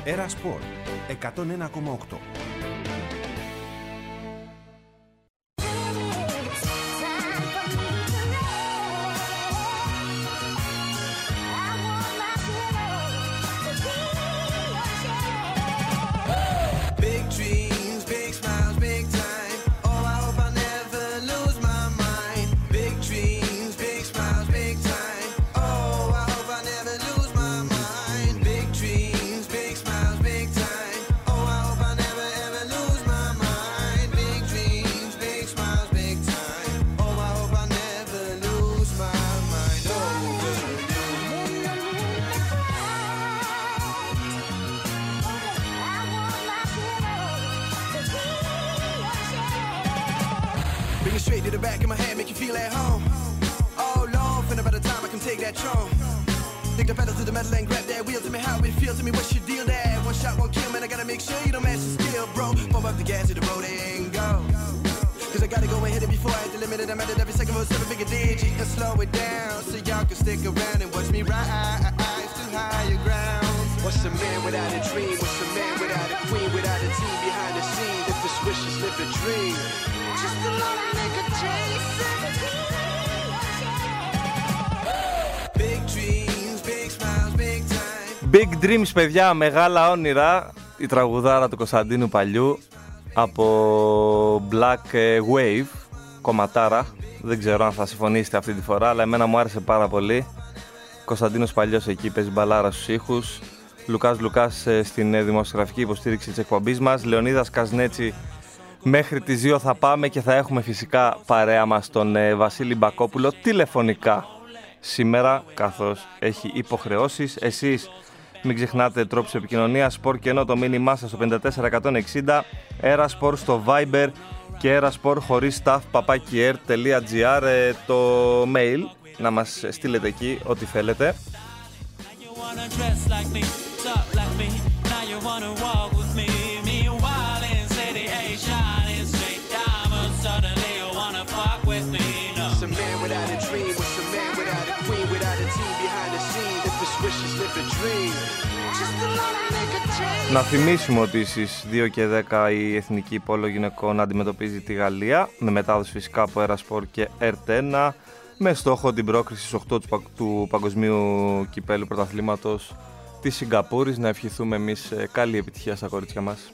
Era Sport 101,8. Straight to the back of my head, make you feel at home. Oh Lord, finna by the time I can take that throne. Dig the pedal to the metal and grab that wheel. Tell me how it feels, tell me what's your deal there. One shot, one kill, man, I gotta make sure you don't match the skill, bro. Pump up the gas to the road and go. Cause I gotta go and hit it before I hit the limit. And I'm at it every second for a 7-figure digit. And slow it down so y'all can stick around and watch me rise to higher grounds. What's a man without a dream? What's a man without a queen? Without a team behind the scenes? If it's wishes, live a dream. Just a little nigga chasing big dreams, big smiles, big time. Big dreams, παιδιά, μεγάλα όνειρα. Η τραγουδάρα του Κωνσταντίνου Παλιού από Black Wave, κομματάρα. Δεν ξέρω αν θα συμφωνήσετε αυτή τη φορά, αλλά εμένα μου άρεσε πάρα πολύ. Κωνσταντίνος Παλιός εκεί παίζει μπαλάρα στους ήχους. Λουκάς στην δημοσιογραφική υποστήριξη της εκπομπής μας. Λεωνίδας Καζνέτσι. Μέχρι τις 2 θα πάμε και θα έχουμε φυσικά παρέα μας τον Βασίλη Μπακόπουλο τηλεφωνικά σήμερα, καθώς έχει υποχρεώσεις. Εσείς μην ξεχνάτε τρόπους επικοινωνίας, Sport και ενώ το μήνυμά σας στο 54160, Era Sport στο Viber και Era Sport χωρίς staff @air.gr το mail, να μας στείλετε εκεί ό,τι θέλετε. Να θυμίσουμε ότι στις 2 και 10 η Εθνική Πόλο Γυναικών αντιμετωπίζει τη Γαλλία, με μετάδοση φυσικά από Era Sport και RT1, με στόχο την πρόκριση στους 8 του Παγκοσμίου Κυπέλλου Πρωταθλήματος της Σιγκαπούρης. Να ευχηθούμε εμείς καλή επιτυχία στα κορίτσια μας.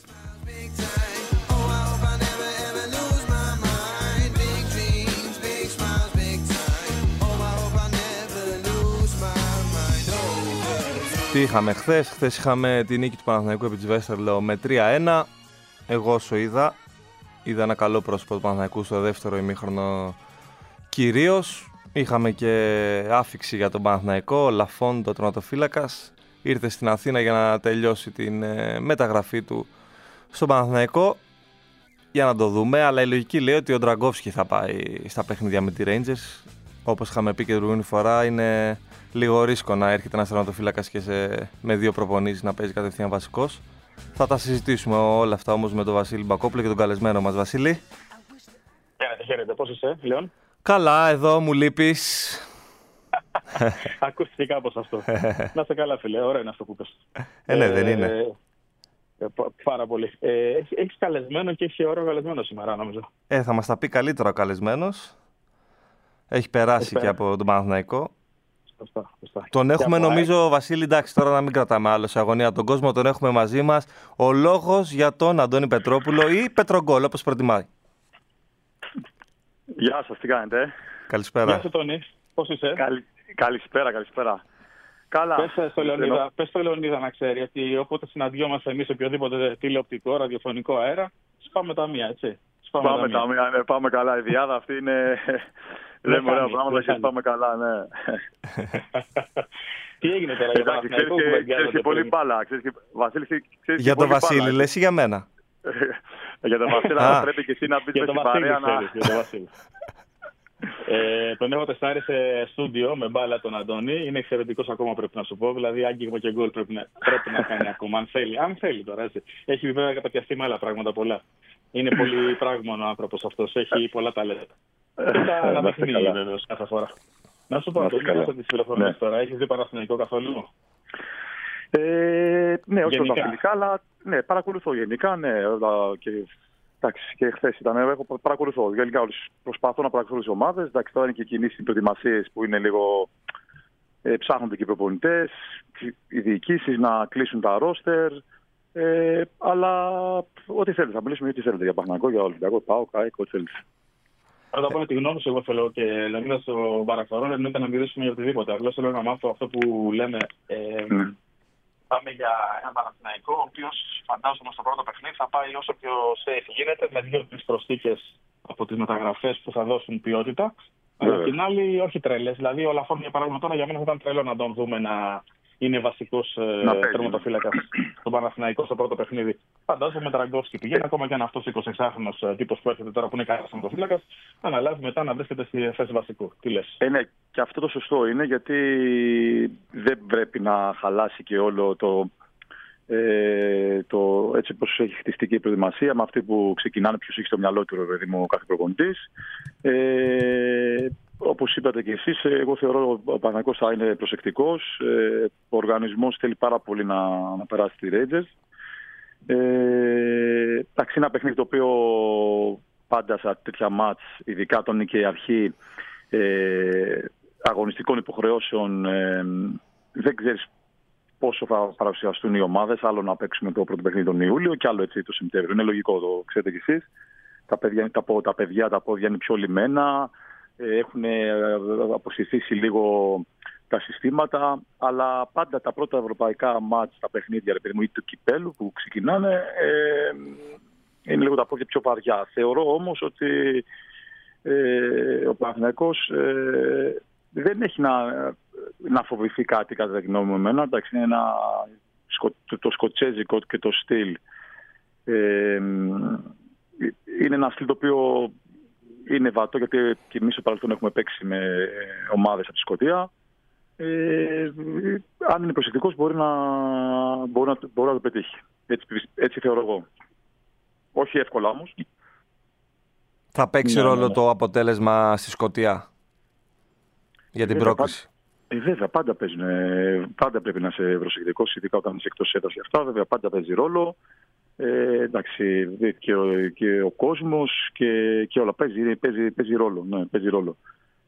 Τι είχαμε χθες? Χθες είχαμε τη νίκη του Παναθηναϊκού επί της Βέστερλο με 3-1. Εγώ όσο είδα ένα καλό πρόσωπο του Παναθηναϊκού στο δεύτερο ημίχρονο κυρίως. Είχαμε και άφιξη για τον Παναθηναϊκό. Ο Λαφόν, το τερματοφύλακας, ήρθε στην Αθήνα για να τελειώσει την μεταγραφή του στον Παναθηναϊκό. Για να το δούμε, αλλά η λογική λέει ότι ο Ντραγκόφσκι θα πάει στα παιχνίδια με τη Rangers. Όπως είχαμε πει και την προηγούμενη φορά, είναι λίγο ρίσκο να έρχεται ένας τερματοφύλακας και με 2 προπονήσεις να παίζει κατευθείαν βασικός. Θα τα συζητήσουμε όλα αυτά όμως με τον Βασίλη Μπακόπουλο και τον καλεσμένο μας. Βασίλη. Χαίρετε, πώς είσαι, Λέων? Καλά, εδώ μου λείπεις. Ακούστηκε κάπως αυτό. Να είστε καλά, φίλε. Ωραίο είναι αυτό που πες. Ναι, δεν είναι. Πάρα πολύ. Έχεις καλεσμένο και έχει ωραίο καλεσμένο σήμερα, νομίζω. Θα μας τα πει καλύτερα ο καλεσμένος. Έχει περάσει και από τον Παναθηναϊκό. Σωστά. Τον έχουμε, νομίζω, Βασίλη, εντάξει, τώρα να μην κρατάμε άλλο σε αγωνία τον κόσμο, τον έχουμε μαζί μας. Ο λόγος για τον Αντώνη Πετρόπουλο ή Πετρογκόλ, όπως προτιμάει. Γεια σας, τι κάνετε? Καλησπέρα. Γεια σου, Τόνι. Πώς είσαι? Καλησπέρα. Καλά. Πες στο Λεωνίδα να ξέρει ότι όποτε συναντιόμαστε εμείς σε οποιοδήποτε τηλεοπτικό, ραδιοφωνικό αέρα, σπάμε τα μία, έτσι. Πάμε καλά. Η διάδα αυτή είναι... Λέμε ωραία πράγματα και πάμε καλά, ναι. Τι έγινε τώρα για τον Παναθηναϊκό? Ξέρεις και πολύ μπάλα. Για τον Βασίλη, λες ή για μένα? Για τον Βασίλη, αλλά πρέπει και εσύ να πεις στην παρέα να... Τον έχω τεστάρει σε στούντιο με μπάλα τον Αντώνη. Είναι εξαιρετικός ακόμα, πρέπει να σου πω. Δηλαδή, άγγιγμα και γκολ πρέπει να κάνει ακόμα. Αν θέλει τώρα, έτσι. Έχει βέβαια καταπιαστεί με άλλα πράγματα πολλά. Είναι πολύ πράγμανο ο άνθρωπος αυτός. Έχει πολλά ταλέντα. Και τα αναδείχνει βεβαίως κάθε φορά. Να σου πω, Αντώνη, τι τηλεφωνίες τώρα. Έχεις δει Παναθηναϊκό καθόλου? Ναι, όχι γενικά. πρωταθλητικά, αλλά ναι, παρακολουθώ γενικά. Ναι, και χθες ήταν, παρακολουθώ. Γενικά προσπαθώ να παρακολουθώ τις ομάδες. Εντάξει, τώρα είναι και κινήσεις οι προετοιμασίες που είναι λίγο. Ψάχνονται και οι προπονητές, οι διοικήσεις να κλείσουν τα ρόστερ. Αλλά ό,τι θέλετε, θα μιλήσουμε για ό,τι θέλετε. Για Παναθηναϊκό, για Ολυμπιακό, ΠΑΟΚ, ΑΕΚ, ό,τι θέλετε. Πρώτα απ' όλα τη γνώμη σου, εγώ θέλω και Λεωνίδα στο παρακαλώ, εννοείται να μιλήσουμε για οτιδήποτε. Απλώς θέλω να μάθω αυτό που λέμε. Πάμε για έναν Παναθηναϊκό, ο οποίος φαντάζομαι στο πρώτο παιχνίδι θα πάει όσο πιο safe γίνεται, με 2-3 προσθήκες από τις μεταγραφές που θα δώσουν ποιότητα. Αλλά απ' την άλλη, όχι τρελές. Δηλαδή, ο Λαφόρ, για παράδειγμα, τώρα για μένα θα ήταν τρελό να τον δούμε να είναι βασικός τερματοφύλακας στον Παναθηναϊκό στο πρώτο παιχνίδι. Φαντάζομαι με Τραγκόφσκι πηγαίνει, ακόμα και αν αυτός 26χρονος τύπος που έρχεται τώρα που είναι καλός τερματοφύλακας, αναλάβει μετά να βρίσκεται στη θέση βασικού. Τι λες? Ναι, και αυτό το σωστό είναι, γιατί δεν πρέπει να χαλάσει και όλο το έτσι πως έχει χτιστεί και η προετοιμασία με αυτή που ξεκινάνε, ποιος έχει στο μυαλό του ο κάθε προπονητής. Όπως είπατε και εσείς, εγώ θεωρώ ότι ο Παναθηναϊκός θα είναι προσεκτικός. Ο οργανισμός θέλει πάρα πολύ να περάσει τη Rangers. Εντάξει, ένα παιχνίδι το οποίο πάντα σε τέτοια μάτς, ειδικά όταν είναι και η αρχή αγωνιστικών υποχρεώσεων, δεν ξέρεις πόσο θα παρουσιαστούν οι ομάδες. Άλλο να παίξουμε το πρώτο παιχνίδι τον Ιούλιο και άλλο έτσι το Σεπτέμβριο. Είναι λογικό, το ξέρετε κι εσείς. Τα πόδια είναι πιο λιμένα, έχουν αποσυθήσει λίγο τα συστήματα, αλλά πάντα τα πρώτα ευρωπαϊκά μάτς, τα παιχνίδια ή του κυπέλου που ξεκινάνε, είναι λίγο τα πόδια πιο βαριά. Θεωρώ όμως ότι ο Παναθηναϊκός δεν έχει να φοβηθεί κάτι, κατά τη γνώμη μου εμένα. Εντάξει, είναι το σκοτσέζικο και το στυλ. Είναι ένα στυλ το οποίο είναι βατό, γιατί και εμείς στο παρελθόν έχουμε παίξει με ομάδες από τη Σκωτία. Αν είναι προσεκτικός μπορεί να το πετύχει. Έτσι θεωρώ εγώ. Όχι εύκολα όμως. Θα παίξει ρόλο το αποτέλεσμα στη Σκωτία για την πρόκληση? Βέβαια, πάντα πρέπει να είσαι προσεκτικός, ειδικά όταν είσαι εκτός έδρας. Αυτά βέβαια πάντα παίζει ρόλο. Εντάξει, και ο κόσμος και όλα παίζει ρόλο. Ναι, παίζει ρόλο.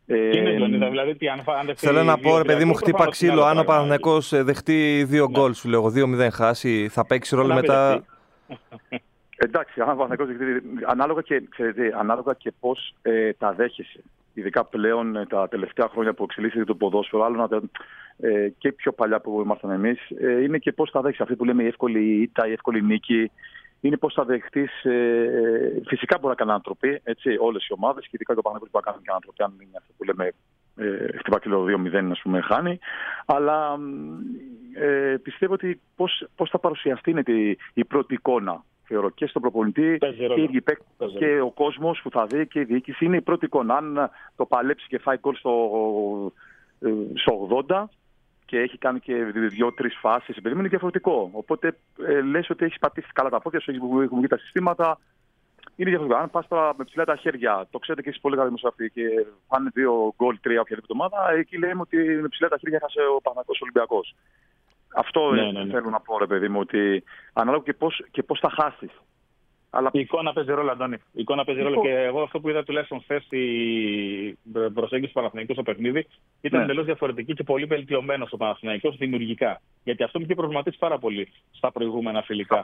Θέλω να πω, ρε παιδί μου, χτύπα ξύλο. Αν ο Παναθηναϊκός δεχτεί 2 γκολ, σου λέω, 2-0 χάσει, θα παίξει ρόλο μετά? Εντάξει, αν ο Παναθηναϊκός δεχτεί, ανάλογα και πώς τα δέχεσαι. Ειδικά πλέον τα τελευταία χρόνια που εξελίσσεται το ποδόσφαιρο, άλλο και πιο παλιά που ήμασταν εμείς, είναι και πώς θα δέχεσαι. Αυτή που λέμε η εύκολη ήττα, η εύκολη νίκη, είναι πώς θα δεχτείς. Φυσικά μπορεί να κάνει ανατροπή, όλες οι ομάδες, και ειδικά το Παναθηναϊκός μπορεί να κάνει και ανατροπή, αν είναι αυτό που λέμε χτυπά και 2-0, ας πούμε, χάνει. Αλλά πιστεύω ότι πώς θα παρουσιαστεί είναι η πρώτη εικόνα. Θεωρώ και στον προπονητή και ο κόσμος που θα δει και η διοίκηση, είναι η πρώτη εικόνα. Αν το παλέψει και φάει γκολ στο 80 και έχει κάνει και 2-3 φάσεις, είναι διαφορετικό. Οπότε λες ότι έχει πατήσει καλά τα πόδια σου, έχουν βγει τα συστήματα. Είναι διαφορετικό. Αν πας τώρα με ψηλά τα χέρια, το ξέρετε και εσείς πολύ καλά δημοσιογραφοί, και πάνε 2 γκολ, 3 οποιαδήποτε ομάδα, εκεί λέμε ότι με ψηλά τα χέρια έχασε ο Παναθηναϊκός Ολυμπιακός. Αυτό θέλω να πω, ρε παιδί μου, ότι ανάλογα και πώς θα χάσεις. Αλλά... Η εικόνα παίζει ρόλο, Αντώνη. Η εικόνα παίζει ρόλο, και εγώ αυτό που είδα τουλάχιστον χθες η προσέγγιση του Παναθηναϊκού στο παιχνίδι ήταν εντελώς διαφορετική και πολύ βελτιωμένο στο Παναθηναϊκό δημιουργικά. Γιατί αυτό με είχε προβληματίσει πάρα πολύ στα προηγούμενα φιλικά.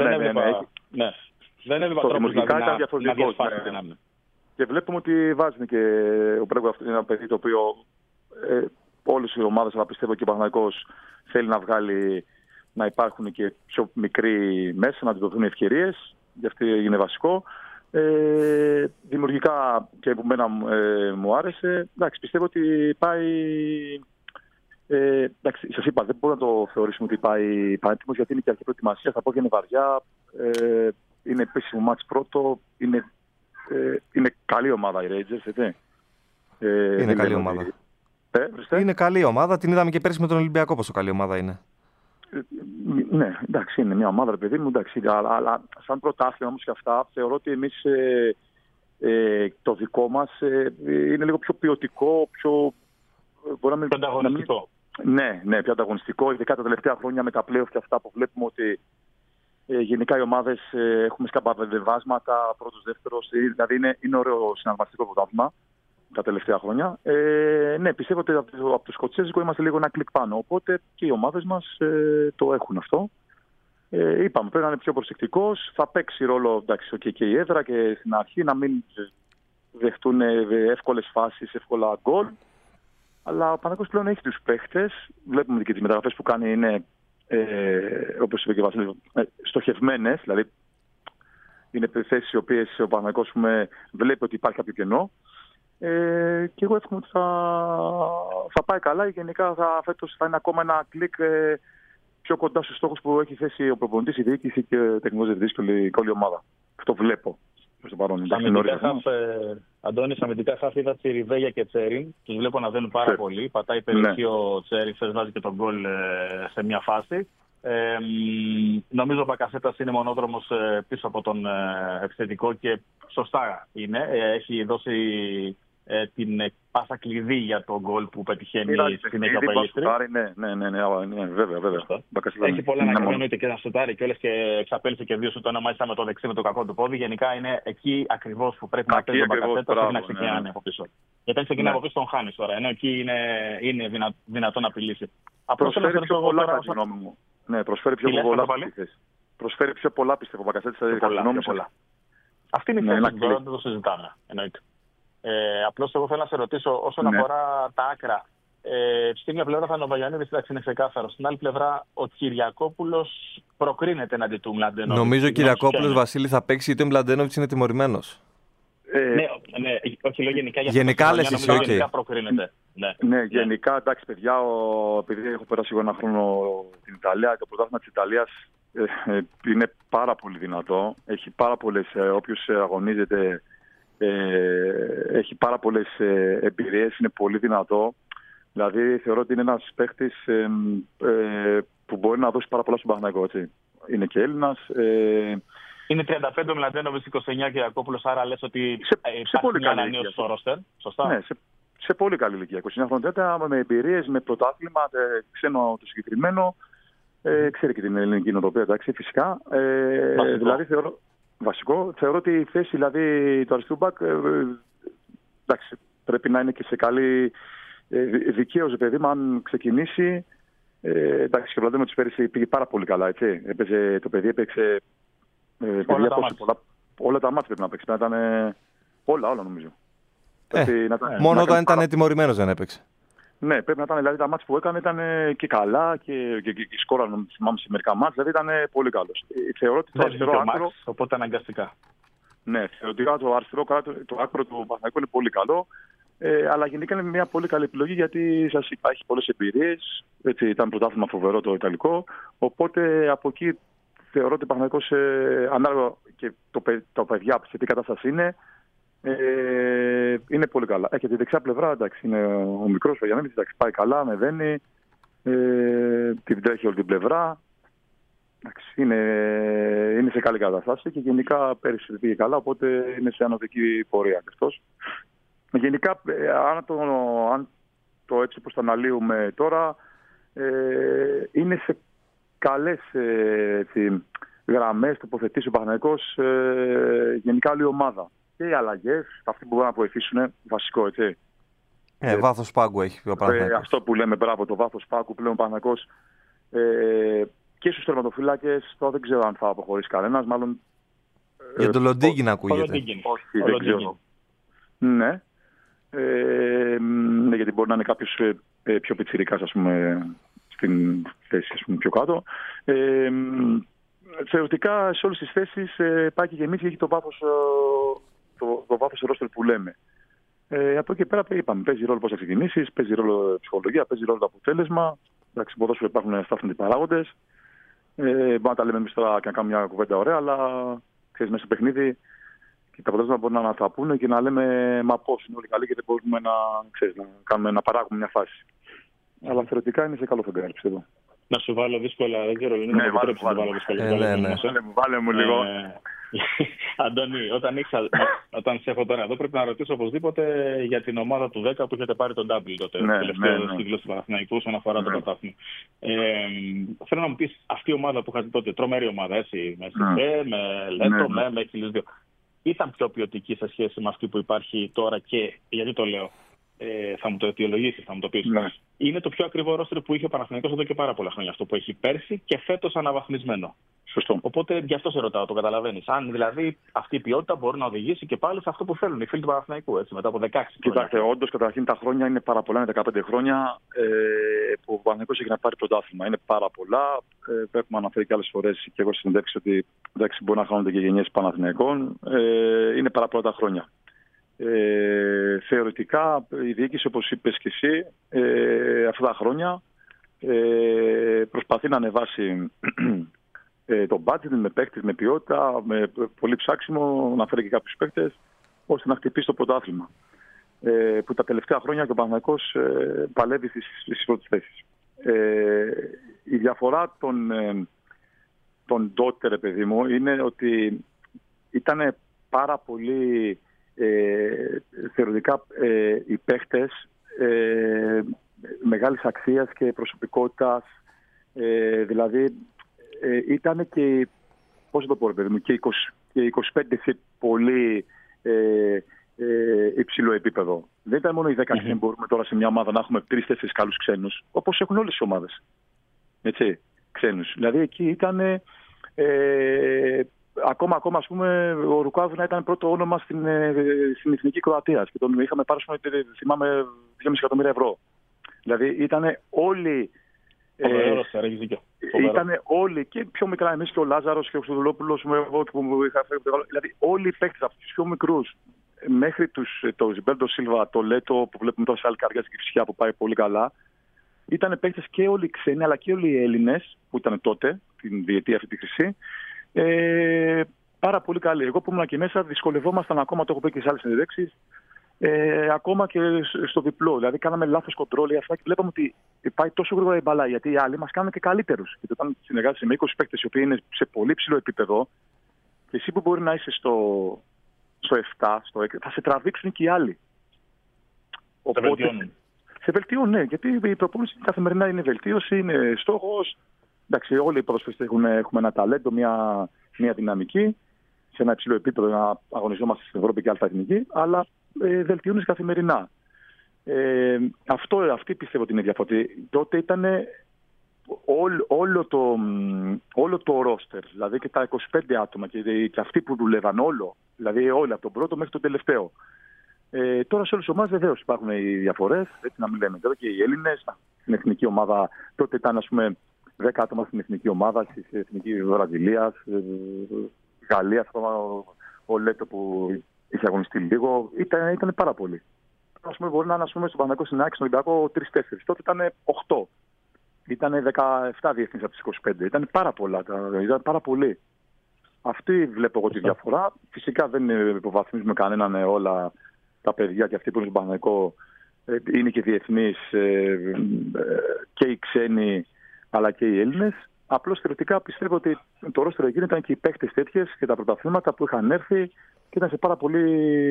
Δεν έβλεπα τρόπους να διασπάσει την άμυνα. Και βλέπουμε ότι βάζει και ο Πρέγκο, αυτό είναι ένα παιδί το οποίο όλες οι ομάδες, αλλά πιστεύω και ο Παναθηναϊκός, θέλει να βγάλει, να υπάρχουν και πιο μικροί μέσα, να του δοθούν ευκαιρίες. Γι' αυτό είναι βασικό. Δημιουργικά και από μένα μου άρεσε. Εντάξει, πιστεύω ότι πάει. Εντάξει, σας είπα, δεν μπορούμε να το θεωρήσουμε ότι πάει πανέτοιμος, γιατί είναι και αρχή προετοιμασία. Θα πω και είναι βαριά. Είναι επίσημο μάτς πρώτο. Είναι καλή ομάδα η Rangers, έτσι. Είναι καλή ομάδα. Είναι καλή ομάδα. Την είδαμε και πέρσι με τον Ολυμπιακό πόσο καλή ομάδα είναι. Ναι, εντάξει, είναι μια ομάδα, παιδί μου, εντάξει, αλλά σαν πρωτάθλημα όμως και αυτά, θεωρώ ότι εμείς το δικό μας είναι λίγο πιο ποιοτικό, πιο... Ανταγωνιστικό. Ναι, πιο ανταγωνιστικό. Ειδικά τα τελευταία χρόνια με τα playoff και αυτά που βλέπουμε ότι γενικά οι ομάδες έχουμε σκαμπαδεβάσματα, πρώτος, δεύτερος. Δηλαδή είναι ωραίο συναρπαστικό πρωτάθλημα τα τελευταία χρόνια. Ναι, πιστεύω ότι από το σκοτσέζικο είμαστε λίγο ένα κλικ πάνω. Οπότε και οι ομάδες μας το έχουν αυτό. Είπαμε, πρέπει να είναι πιο προσεκτικός. Θα παίξει ρόλο και η έδρα και στην αρχή να μην δεχτούν εύκολες φάσεις, εύκολα γκολ. Αλλά ο Παναθηναϊκός πλέον έχει τους παίχτες. Βλέπουμε και τις μεταγραφές που κάνει είναι, όπως είπε και ο Βασίλης, στοχευμένες. Δηλαδή είναι θέσεις οι οποίες ο Παναθηναϊκός βλέπει ότι υπάρχει κάποιο κενό. Και εγώ εύχομαι ότι θα πάει καλά. Γενικά φέτος θα είναι ακόμα ένα κλικ πιο κοντά στους στόχους που έχει θέσει ο προπονητής, η διοίκηση και ο τεχνικός διευθυντής και όλη η ομάδα. Αυτό βλέπω προς το παρόν. Αντώνη, αμυντικά χαφ είδα Τσιριβέγια και Τσέριν. Τους βλέπω να δένουν πάρα πολύ. Πατάει περιοχή ο Τσέριν, χθες βάζει και τον γκολ σε μια φάση. Νομίζω ο Μπακασέτας είναι μονόδρομος πίσω από τον επιθετικό και σωστά είναι. Έχει δώσει την πάσα κλειδί για τον γκολ που πετυχαίνει συνέχεια από Ελίστρη. Ναι, βέβαια. Έχει πολλά να κάνει, εννοείται και να σουτάρει κιόλας και εξαπέλυσε και 2 σουτ, μάλιστα με το δεξί με το κακό του πόδι. Γενικά είναι εκεί ακριβώς που πρέπει να παίζει ο Μπακασέτας και να ξεκινάει από πίσω. Γιατί αν ξεκινάει από πίσω τον χάνει τώρα, ενώ εκεί είναι δυνατό να απειλήσει. Προσφέρει πιο πολλά, κατά τη γνώμη μου. Ναι, προσφέρει πιο πολλά. Προσφέρει πιο πολλά, πιστεύω, ο Μπακασέτας. Αυτή είναι η θέση του, δεν το συζητάμε. Εννοείται. Απλώς εγώ θέλω να σε ρωτήσω όσον αφορά τα άκρα. Στη μια πλευρά θα είναι ο Βαγιανίδης, εντάξει, είναι ξεκάθαρο. Στην άλλη πλευρά ο Κυριακόπουλος προκρίνεται εναντί του Μλαντένοβιτς. Νομίζω ο Κυριακόπουλος, Βασίλη, θα παίξει γιατί ο Μλαντένοβιτς είναι τιμωρημένος. Ναι, όχι, λέω γενικά. Γενικά λες εσύ, οκ. Γενικά προκρίνεται. Ναι, γενικά, εντάξει, παιδιά, επειδή έχω περάσει εγώ ένα χρόνο στην Ιταλία, το πρωτάθλημα της Ιταλίας είναι πάρα πολύ δυνατό. Έχει πάρα πολλές, όποιος αγωνίζεται, έχει πάρα πολλές εμπειρίες, είναι πολύ δυνατό. Δηλαδή θεωρώ ότι είναι ένας παίχτης που μπορεί να δώσει πάρα πολλά στον Παναθηναϊκό. Είναι και Έλληνας. Είναι 35 ο Μλαντένοβιτς, 29 Κυριακόπουλος, άρα λες ότι σε πολύ καλή ανανέωση στο ρόστερ. Σωστά. Ναι, σε πολύ καλή ηλικία. 29 χρόνια με εμπειρίες, με πρωτάθλημα, ξένο το συγκεκριμένο. Ξέρει και την ελληνική νοοτροπία, εντάξει, φυσικά. Δηλαδή θεωρώ ότι η θέση δηλαδή, του αριστερού μπακ πρέπει να είναι και σε καλή δικαίωση, παιδί μου, αν ξεκινήσει. Εντάξει, και ο Βλαντένοβιτς πέρυσι πήγε πάρα πολύ καλά, έτσι. Το παιδί έπαιξε όλα τα μάτια πρέπει να παίξει. Ήταν όλα νομίζω. Μόνο όταν ήταν τιμωρημένος δεν έπαιξε. Ναι, πρέπει να ήταν, δηλαδή τα μάτια που έκανε ήταν και καλά και η σκόρα, θυμάμαι, σε μερικά μάτια, δηλαδή ήταν πολύ καλός. Θεωρώ ότι το αριστερό άκρο. Οπότε αναγκαστικά. Ναι, θεωρητικά το αριστερό το άκρο του Παναθηναϊκού είναι πολύ καλό. Αλλά γενικά είναι μια πολύ καλή επιλογή γιατί σας είπα, έχει πολλές εμπειρίες. Έτσι, ήταν πρωτάθλημα φοβερό το Ιταλικό. Οπότε από εκεί θεωρώ ότι ο Παναθηναϊκός, ανάλογα και το παιδιά σε τι κατάσταση είναι πολύ καλά. Έχει τη δεξιά πλευρά, εντάξει, είναι ο μικρός Βαγιανίδης, εντάξει, πάει καλά, ανεβαίνει, την τρέχει όλη την πλευρά. Εντάξει, είναι σε καλή κατάσταση και γενικά πέρυσι πήγε καλά, οπότε είναι σε ανωδική πορεία αυτός. Γενικά, αν το έτσι όπως το αναλύουμε τώρα, είναι σε καλές γραμμές, τοποθετήσει ο Παναθηναϊκός, γενικά όλη η ομάδα. Και οι αλλαγές, αυτοί που μπορούν να βοηθήσουν, βασικό, έτσι. Βάθος πάγκου έχει ο Παναθηναϊκός. Αυτό που λέμε, μπράβο, το βάθος πάγκου πλέον ο Παναθηναϊκός και στους τερματοφύλακες, τώρα δεν ξέρω αν θα αποχωρήσει κανένας, μάλλον. Για τον Λοντίγκιν ακούγεται. Όχι, δεν ξέρω. Ναι. Γιατί μπορεί να είναι κάποιος πιο πιτσιρικάς, ας πούμε, στην θέση, ας πούμε, πιο κάτω. Θεωρητικά σε όλες τις θέσεις πάει και γεμίσει και έχει το βάθος ρόστερ που λέμε. Από εκεί πέρα είπαμε, παίζει ρόλο πώς θα ξεκινήσεις, παίζει ρόλο ψυχολογία, παίζει ρόλο το αποτέλεσμα. Εντάξει, ποδόσφαιρο υπάρχουν στάθμοι παράγοντες. Μπορούμε να τα λέμε εμείς τώρα και να κάνουμε μια κουβέντα ωραία, αλλά ξέρεις, μέσα στο παιχνίδι και τα αποτέλεσμα μπορούν να τα πούνε και να λέμε μα πώς είναι όλοι καλοί και δεν μπορούμε να παράγουμε μια φάση. Αλλά θεωρητικά είναι σε καλό φεγγάρι, πιστεύω. Να σου βάλω δύσκολα, δεν ξέρω, είναι να επιτρέψει να βάλω δύσκολα. Βάλε μου λίγο. Αντώνη, όταν σε έχω τώρα εδώ, πρέπει να ρωτήσω οπωσδήποτε για την ομάδα του 10 που έχετε πάρει τον double τότε. Ναι, τελευταίο τίτλο του Παναθηναϊκού όσον αφορά το πρωτάθλημα. Θέλω να μου πεις, αυτή η ομάδα που είχατε τότε, τρομερή ομάδα, έτσι, με Σιφέ, με Λέτο, με Χίλιους δύο, ήταν πιο ποιοτική σε σχέση με αυτή που υπάρχει τώρα και γιατί το λέω. Θα μου το αιτιολογήσεις, θα μου το πεις. Ναι. Είναι το πιο ακριβό ρόστερ που είχε ο Παναθηναϊκός εδώ και πάρα πολλά χρόνια. Αυτό που έχει πέρσι και φέτος αναβαθμισμένο. Σωστό. Οπότε γι' αυτό σε ρωτάω, το καταλαβαίνεις. Αν δηλαδή αυτή η ποιότητα μπορεί να οδηγήσει και πάλι σε αυτό που θέλουν οι φίλοι του Παναθηναϊκού, έτσι, μετά από 16 χρόνια. Κοιτάξτε, όντως καταρχήν τα χρόνια είναι πάρα πολλά, είναι 15 χρόνια που ο Παναθηναϊκός έχει να πάρει πρωτάθλημα. Είναι πάρα πολλά. Έχουμε αναφέρει και άλλες φορές και εγώ στη συνέντευξη ότι εντάξει, μπορεί να χάνονται και γενιές Παναθηναϊκών. Είναι πάρα πολλά τα χρόνια. Θεωρητικά η διοίκηση, όπως είπες και εσύ, αυτά τα χρόνια προσπαθεί να ανεβάσει το budget με παίκτες, με ποιότητα, με πολύ ψάξιμο, να φέρει και κάποιους παίκτες, ώστε να χτυπήσει το πρωτάθλημα. Που τα τελευταία χρόνια και ο Παναθηναϊκός παλεύει στις πρώτες θέσεις. Η διαφορά των τότε, ρε παιδί μου, είναι ότι ήταν πάρα πολύ θεωρητικά οι παίχτες μεγάλης αξίας και προσωπικότητας, δηλαδή ήταν και, πώς θα το πω, παιδί μου, και 25 σε πολύ υψηλό επίπεδο. Δεν ήταν μόνο οι 10 μπορούμε τώρα σε μια ομάδα να έχουμε 3-4 καλούς ξένους, όπως έχουν όλες οι ομάδες. Έτσι, ξένους. Δηλαδή εκεί ήταν ακόμα ας πούμε, ο Ρουκάβου να ήταν πρώτο όνομα στην εθνική Κροατίας και τον είχαμε πάρει, θυμάμαι, 2,5 εκατομμύρια ευρώ. Δηλαδή ήταν όλοι. Ήταν όλοι και πιο μικρά, εμείς και ο Λάζαρος και ο Χρυστοδουλόπουλος, εγώ που μου είχα φέρει. Δηλαδή όλοι οι παίκτες από τους πιο μικρούς μέχρι το Ζιμπέρντο Σίλβα, το Λέτο που βλέπουμε τώρα σε άλλη καρδιά στην Κυφσιά που πάει πολύ καλά. Ήταν παίκτες και όλοι οι ξένοι αλλά και όλοι οι Έλληνες που ήταν τότε, την διετία αυτή τη χρυσή. Πάρα πολύ καλή. Εγώ που ήμουν και μέσα δυσκολευόμασταν ακόμα, το έχω πει και σε άλλες συνεντεύξεις, ακόμα και στο διπλό. Δηλαδή κάναμε λάθος κοντρόλ αυτά και βλέπαμε ότι πάει τόσο γρήγορα η μπαλά, γιατί οι άλλοι μας κάνουν και καλύτερους. Γιατί όταν συνεργάζεσαι με 20 παίκτες οι οποίοι είναι σε πολύ ψηλό επίπεδο και εσύ που μπορεί να είσαι στο 7, στο 6, θα σε τραβήξουν και οι άλλοι. Οπότε, σε βελτιώνουν, ναι, γιατί η προπόνηση καθημερινά είναι βελτίωση, είναι στόχος. Εντάξει, όλοι οι ποδοσφαιριστές έχουμε ένα ταλέντο, μια δυναμική, σε ένα υψηλό επίπεδο να αγωνιζόμαστε στην Ευρώπη και αλφα εθνική, αλλά βελτιώνεις καθημερινά. Αυτή πιστεύω ότι είναι διαφορετική. Τότε ήταν όλο το ρόστερ, δηλαδή και τα 25 άτομα και αυτοί που δουλεύαν δηλαδή όλοι από τον πρώτο μέχρι τον τελευταίο. Τώρα σε όλες τις ομάδες βεβαίως υπάρχουν οι διαφορές, έτσι να μην λέμε. Τώρα και οι Έλληνες στην εθνική ομάδα, τότε ήταν ας πούμε 10 άτομα στην εθνική ομάδα, στην εθνική Βραζιλίας, Γαλλίας, ο Λέτο που είχε αγωνιστεί λίγο, ήταν πάρα πολύ. Ας πούμε, μπορεί να είναι στον Παναθηναϊκό στην Άκη, στον Ολυμπιακό 3-4. Τότε ήταν 8. Ήταν 17 διεθνείς από τις 25. Ήταν πάρα πολλά. Ήταν πάρα πολύ. Αυτή βλέπω εγώ τη διαφορά. Φυσικά δεν υποβαθμίζουμε κανέναν όλα τα παιδιά και αυτοί που είναι στον Παναθηναϊκό είναι και διεθνείς και οι ξένοι αλλά και οι Έλληνες. Απλώς θεωρητικά πιστεύω ότι το ρόστερ εκείνο ήταν και οι παίκτες τέτοιες και τα πρωταθλήματα που είχαν έρθει και ήταν σε πάρα πολύ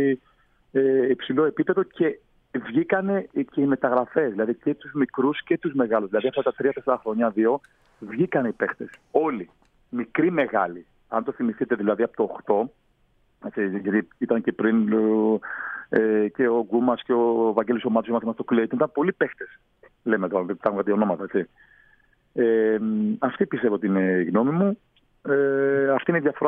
υψηλό επίπεδο και βγήκανε και οι μεταγραφές, δηλαδή και τους μικρούς και τους μεγάλους. Δηλαδή αυτά τα 3-4 χρόνια, βγήκανε οι παίκτες. Όλοι. Μικροί, μεγάλοι. Αν το θυμηθείτε δηλαδή από το 8, γιατί ήταν και πριν και ο Γκούμας και ο Βαγγέλης ο Μάτσος, ο Κλέιτον, ήταν πολλοί παίκτες. Λέμε τώρα, υπάρχουν κάτι ονόματα, έτσι. Αυτή πιστεύω ότι είναι η γνώμη μου. Αυτή είναι η διαφορά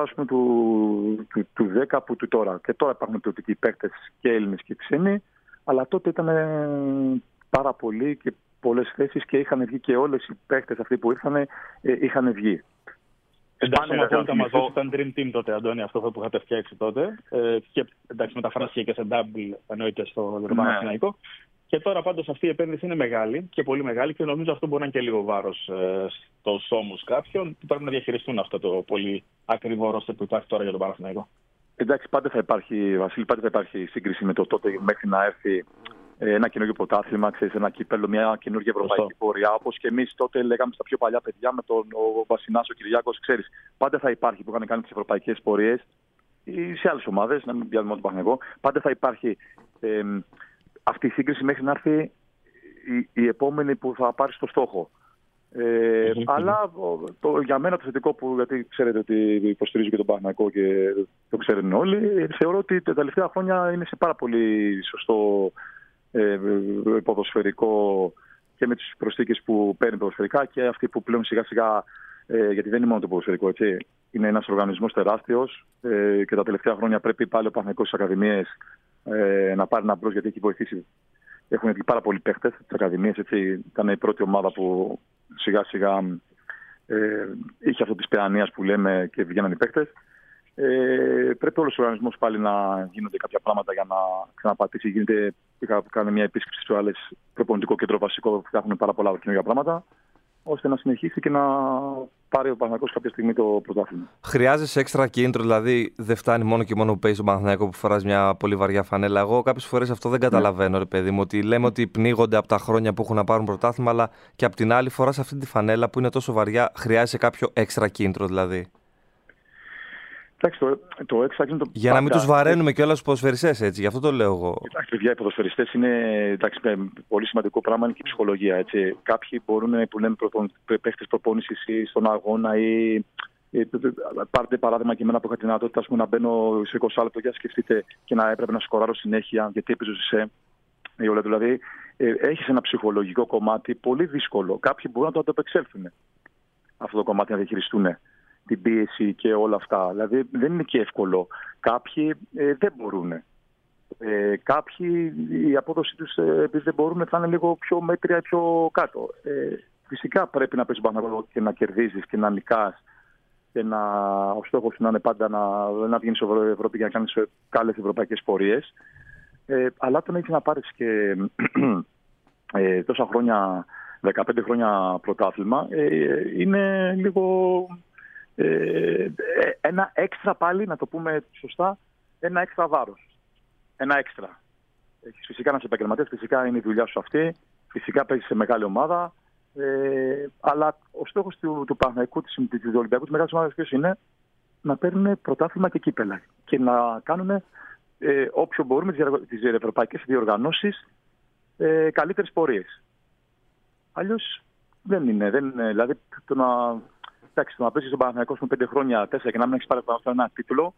του 10 που του τώρα. Και τώρα υπάρχουν ποιοτικοί παίκτες και Έλληνες και ξένοι, αλλά τότε ήταν πάρα πολλοί και πολλές θέσεις και είχαν βγει και όλες οι παίκτες αυτοί που ήρθαν είχαν βγει. Εντάξει, απόλυτα μαζί ήταν Dream Team τότε, Αντώνη, αυτό που είχατε φτιάξει τότε. Και εντάξει, μεταφράστηκε και σε double, εννοείται, στο Παναθηναϊκό. Και τώρα πάντως αυτή η επένδυση είναι μεγάλη και πολύ μεγάλη και νομίζω αυτό μπορεί να είναι και λίγο βάρος στους ώμους κάποιων που πρέπει να διαχειριστούν αυτό το πολύ ακριβό ρόστερ που υπάρχει τώρα για τον Παναθηναϊκό. Εντάξει, πάντα θα υπάρχει, Βασίλη, πάντα θα υπάρχει σύγκριση με το τότε μέχρι να έρθει ένα καινούργιο πρωτάθλημα, ένα κύπελλο, μια καινούργια ευρωπαϊκή πορεία. Όπως και εμείς τότε λέγαμε στα πιο παλιά παιδιά με τον Βασινάς, ο Κυριάκος, ξέρεις. Πάντα θα υπάρχει που είχαν κάνει τις ευρωπαϊκές πορείες ή σε άλλες ομάδες, να μην πιάνουμε τον Παναθηναϊκό, πάντα θα υπάρχει αυτή η σύγκριση μέχρι να έρθει η επόμενη που θα πάρει στο στόχο. Αλλά για μένα το θετικό, γιατί ξέρετε ότι υποστηρίζω και τον Παναθηναϊκό και το ξέρουν όλοι, θεωρώ ότι τα τελευταία χρόνια είναι σε πάρα πολύ σωστό ποδοσφαιρικό και με τις προσθήκες που παίρνει ποδοσφαιρικά και αυτοί που πλέον σιγά σιγά, γιατί δεν είναι μόνο το ποδοσφαιρικό, έτσι, είναι ένας οργανισμός τεράστιος και τα τελευταία χρόνια πρέπει πάλι ο Παναθηναϊκός στις ακαδημίες να πάρει ένα μπρος, γιατί έχει βοηθήσει. Έχουν πάρα πολλοί παίχτες στις ακαδημίες, έτσι, ήταν η πρώτη ομάδα που σιγά σιγά είχε αυτό της παιανίας που λέμε και βγαίναν οι παίχτες. Πρέπει όλος ο οργανισμός πάλι να γίνονται κάποια πράγματα για να ξαναπατήσει. Είχα κάνει μια επίσκεψη στο άλλες προπονητικό κέντρο βασικό που φτιάχνουν πάρα πολλά καινούργια πράγματα, ώστε να συνεχίσει και να πάρει ο Παναθηναϊκός κάποια στιγμή το πρωτάθλημα. Χρειάζεσαι έξτρα κίνητρο, δηλαδή δεν φτάνει μόνο και μόνο που παίζει τον Παναθηναϊκό που φοράς μια πολύ βαριά φανέλα. Εγώ κάποιες φορές αυτό δεν καταλαβαίνω, ρε παιδί μου, ότι λέμε ότι πνίγονται από τα χρόνια που έχουν να πάρουν πρωτάθλημα, αλλά και απ' την άλλη φοράς αυτή τη φανέλα που είναι τόσο βαριά. Χρειάζεσαι κάποιο έξτρα κίνητρο, δηλαδή. Εντάξει, το έξτρα κίνητρο. Για να μην τους βαραίνουμε κιόλας τους ποδοσφαιριστές, έτσι, γι' αυτό το λέω εγώ. Εντάξει, παιδιά, οι ποδοσφαιριστές είναι πολύ σημαντικό πράγμα, είναι και η ψυχολογία. Έτσι. Κάποιοι μπορούν που λέμε παίχτες προπόνησης στον αγώνα ή. Πάρτε παράδειγμα και εμένα που είχα τη δυνατότητα να μπαίνω σε 20 λεπτό για σκεφτείτε και να έπρεπε να σκοράρω συνέχεια γιατί έπαιζε σε. Δηλαδή, έχεις ένα ψυχολογικό κομμάτι πολύ δύσκολο. Κάποιοι μπορούν να το ανταπεξέλθουν αυτό το κομμάτι, να διαχειριστούν την πίεση και όλα αυτά. Δηλαδή, δεν είναι και εύκολο. Κάποιοι δεν μπορούν. Κάποιοι η απόδοσή τους, επειδή δεν μπορούν, θα είναι λίγο πιο μέτρια ή πιο κάτω. Φυσικά πρέπει να παίζεις Παναθηναϊκό και να κερδίζεις και να νικάς. Και ο στόχος σου να είναι πάντα να βγεις στην Ευρώπη για να κάνεις καλές ευρωπαϊκές πορείες. Αλλά όταν έχεις να πάρεις και τόσα χρόνια, 15 χρόνια πρωτάθλημα, είναι λίγο ένα έξτρα πάλι, να το πούμε σωστά, ένα έξτρα βάρος. Ένα έξτρα. Έχεις φυσικά να είσαι επαγγελματίας, φυσικά είναι η δουλειά σου αυτή, φυσικά παίζεις σε μεγάλη ομάδα. Αλλά ο στόχος του Παναθηναϊκού, του Ολυμπιακού, της μεγάλης ομάδας ποιος είναι? Να παίρνουν πρωτάθλημα και κύπελα και να κάνουν όποιο μπορούμε τις ευρωπαϊκές διοργανώσεις καλύτερες πορείες. Αλλιώς δεν είναι. Δηλαδή το να παίζεις στον Παναθηναϊκό με 5 χρόνια, 4 και να μην έχεις πάρει ένα τίτλο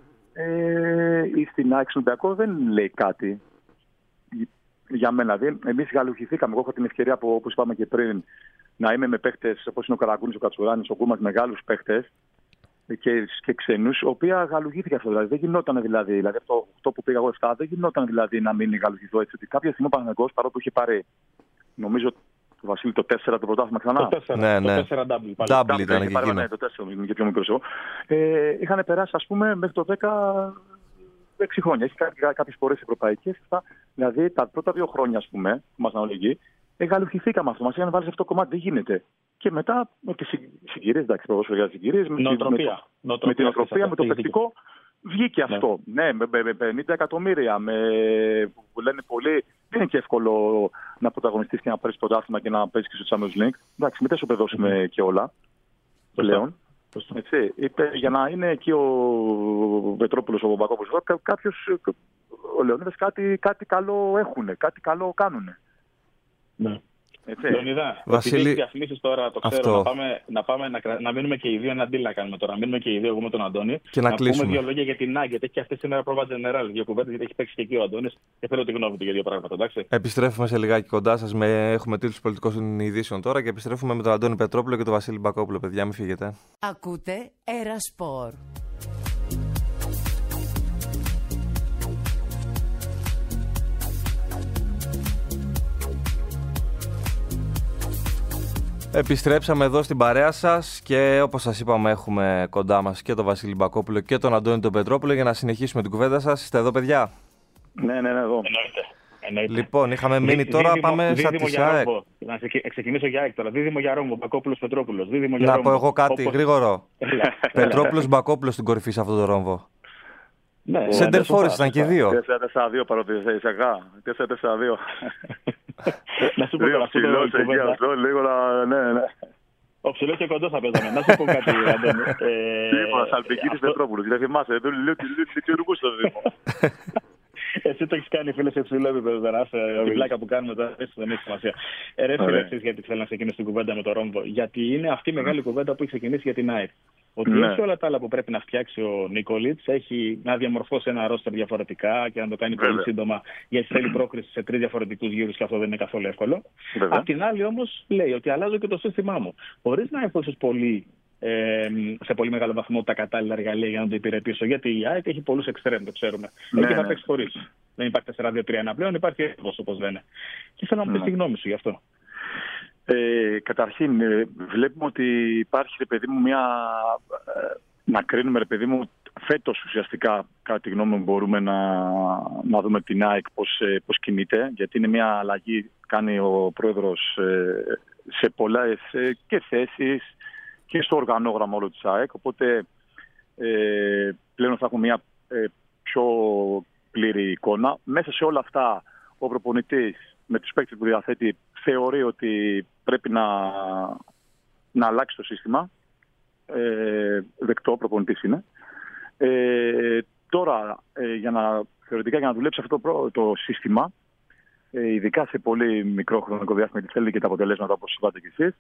ή στην ΑΕΚ στον Ολυμπιακό δεν λέει κάτι. Για μένα, δηλαδή, εμείς γαλουχηθήκαμε. Εγώ έχω την ευκαιρία, όπως είπαμε και πριν, να είμαι με παίχτες όπως είναι ο Καραγκούνης, ο Κατσουράνης, ο Κούμας, μεγάλους παίχτες και ξένους, οι οποίοι γαλουχήθηκα αυτό. Δηλαδή, δεν γινόταν δηλαδή αυτό που πήγα εγώ 7, δεν γινόταν δηλαδή να μην γαλουχηθώ έτσι. Ότι κάποια στιγμή ο Παναθηναϊκός, παρόλο που είχε πάρει, νομίζω, το Βασίλη το 4 το πρωτάθλημα ξανά. Το 4, ναι. Το 4 Double ήταν και εκείνο. Ναι, το 4, είναι και πιο μικρός εγώ. Είχαν περάσει, ας πούμε, μέχρι το 10. 6 χρόνια. Έχει κάνει κάποιες πορείες ευρωπαϊκές. Δηλαδή τα πρώτα 2 χρόνια, ας πούμε, που μας αναλογεί, γαλουχηθήκαμε αυτό. Μας είχαν βάλει σε αυτό το κομμάτι, δεν γίνεται. Και μετά με τις συγκυρίες, εντάξει, ποδόσφαιρο συγκυρίες, με την νοοτροπία, με το παικτικό, βγήκε αυτό. Ναι, με 50 εκατομμύρια, που λένε πολλοί, δεν είναι και εύκολο να πρωταγωνιστείς και να πάρεις πρωτάθλημα και να παίζεις και στο Champions League. Εντάξει, μην τα ισοπεδώσουμε και όλα πλέον. Έτσι, είπε, για να είναι εκεί ο Πετρόπουλος, ο Μπακόπουλος, κάποιος, ο Λεωνίδας κάτι καλό έχουν, κάτι καλό κάνουν. Ναι. Λεωνίδα, επειδή διαφημίσεις τώρα, το ξέρω, να μείνουμε και οι δύο ένα deal να κάνουμε τώρα. Να μείνουμε και οι δύο, εγώ με τον Αντώνη. Και να πούμε 2 λόγια για την Nugget. Έχει αυτή σήμερα πρόβα General, 2 κουβέντες, γιατί έχει παίξει και εκεί ο Αντώνης και θέλω τη γνώμη του για 2 πράγματα. Εντάξει. Επιστρέφουμε σε λιγάκι κοντά σας. Έχουμε τίτλους πολιτικών ειδήσεων τώρα και επιστρέφουμε με τον Αντώνη Πετρόπουλο και τον Βασίλη Μπακόπουλο. Παιδιά, μην φύγετε. Ακούτε Ερασπορ. Επιστρέψαμε εδώ στην παρέα σας και όπως σας είπαμε έχουμε κοντά μας και τον Βασίλη Μπακόπουλο και τον Αντώνη τον Πετρόπουλο για να συνεχίσουμε την κουβέντα σας. Είστε εδώ, παιδιά? Ναι, εδώ. Εννοείται. Λοιπόν, είχαμε μείνει τώρα, πάμε στα της ΑΕΚ. Να ξεκινήσω για ΑΕΚ τώρα. Δίδυμο για Ρόμβο, Μπακόπουλος Πετρόπουλος. Να πω εγώ κάτι γρήγορο. Πετρόπουλος Μπακόπουλος στην κορυφή σε αυτό το ρόμβο. Ναι, Σεντερφόρες ήταν και 2. 4-4-2 παρότι είσαι 4-4-2. Να σου πω τώρα, λίγο να. Ναι. Ο ψηλός και κοντός θα παίζαμε. Να σου πω κάτι, Αντώνη. Είπα, Σαλπικίδης Πετρόπουλος. Δηλαδή θυμάσαι, λέω ότι ουργού στο Δήμο. Εσύ το έχεις κάνει, φίλε, σε ψηλό επίπεδο τώρα. Ο μιλάκα που κάνουμε τώρα, δεν έχει σημασία. Ρε φίλε, γιατί θέλω να ξεκινήσω την κουβέντα με το Ρόμβο. Γιατί είναι αυτή η μεγάλη κουβέντα που έχει ξεκινήσει για την ΑΕΚ. Ότι όχι όλα τα άλλα που πρέπει να φτιάξει ο Νίκολιτς, έχει να διαμορφώσει ένα ρόστερ διαφορετικά και να το κάνει πολύ σύντομα, γιατί θέλει πρόκριση σε 3 διαφορετικούς γύρους και αυτό δεν είναι καθόλου εύκολο. Απ' την άλλη όμως λέει ότι αλλάζω και το σύστημά μου. Χωρίς να έχω σε πολύ μεγάλο βαθμό τα κατάλληλα εργαλεία για να το υπηρετήσω. Γιατί η ΑΕΚ έχει πολλούς εξτρέμ, το ξέρουμε. Εκεί θα παίξει χωρίς. Δεν υπάρχει 4-2-3-1 πλέον, υπάρχει έφος όπως λένε. Και θέλω να μου πει τη γνώμη σου γι' αυτό. Καταρχήν, βλέπουμε ότι υπάρχει, ρε παιδί μου, να κρίνουμε, ρε παιδί μου, φέτος ουσιαστικά, κατά τη γνώμη μου, μπορούμε να δούμε την ΑΕΚ πώς κινείται, γιατί είναι μια αλλαγή, κάνει ο πρόεδρος σε πολλές και θέσεις και στο οργανόγραμμα όλο της ΑΕΚ, οπότε πλέον θα έχουμε μια πιο πλήρη εικόνα. Μέσα σε όλα αυτά, ο προπονητής με τους παίκτες που διαθέτει θεωρεί ότι πρέπει να αλλάξει το σύστημα. Δεκτό προπονητής είναι. Τώρα, θεωρητικά για να δουλέψει αυτό το σύστημα, ειδικά σε πολύ μικρό χρονικό διάστημα, γιατί θέλει και τα αποτελέσματα όπως είπατε και εσείς,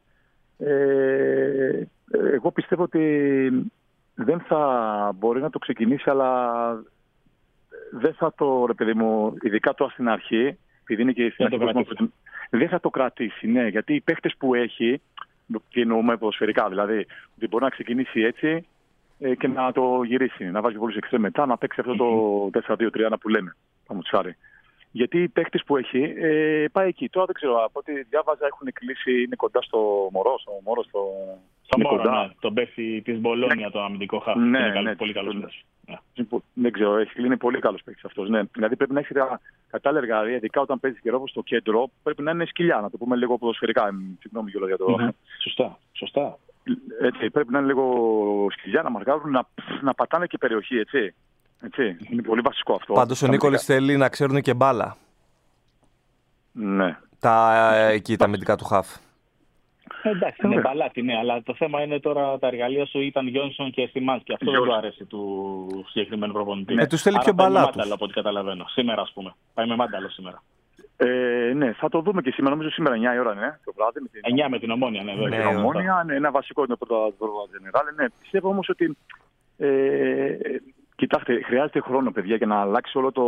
εγώ πιστεύω ότι δεν θα μπορεί να το ξεκινήσει, αλλά δεν θα το, ρε παιδί μου, ειδικά τώρα στην αρχή, επειδή είναι και στην αρχή, δεν θα το κρατήσει, ναι, γιατί οι παίχτες που έχει, και εννοούμε ποδοσφαιρικά, δηλαδή ότι μπορεί να ξεκινήσει έτσι και να το γυρίσει, να βάζει πολλούς εξτρέμ μετά, να παίξει αυτό το 4-2-3-1 που λέμε, θα μου τσάρει. Γιατί οι παίχτες που έχει πάει εκεί. Τώρα δεν ξέρω, από ό,τι διάβαζα έχουν κλείσει, είναι κοντά στο Μωρό, στο Μωρό, ναι, τον παίχτη της Μπολόνια, το αμυντικό χάφ. Ναι, πολύ καλός παίχτης. Δεν ξέρω, είναι πολύ καλός παίχτης αυτός. Ναι. Δηλαδή πρέπει να έχει κατάλληλα εργαλεία, ειδικά όταν παίζει καιρό στο κέντρο, πρέπει να είναι σκυλιά, να το πούμε λίγο ποδοσφαιρικά. Συγγνώμη κιόλας για το. Σωστά. Έτσι, πρέπει να είναι λίγο σκυλιά, να μαρκάρουν, να πατάνε και περιοχή, έτσι. Είναι πολύ βασικό αυτό. Πάντως ο Νίκολης θέλει να ξέρουν και μπάλα. Ναι. Τα αμυντικά του χαφ. Εντάξει, είναι μπαλάτι, ναι, αλλά το θέμα είναι τώρα τα εργαλεία σου ήταν Γιόνσον και Σιμάνς και αυτό δεν του αρέσει του συγκεκριμένου προπονητή. Τους θέλει πιο μπαλά. Πάει με μάνταλο από ό,τι καταλαβαίνω. Σήμερα, ας πούμε. Πάει με μάνταλο σήμερα. Ναι, θα το δούμε και σήμερα. Νομίζω σήμερα 9 η ώρα, ναι. Το βράδυ. 9 με την Ομόνια, ναι. Με την Ομόνια, ναι, ένα βασικό είναι το πρώτο Γενεράλ. Ναι, πιστεύω όμως ότι. Κοιτάξτε, χρειάζεται χρόνο, παιδιά, για να αλλάξει όλο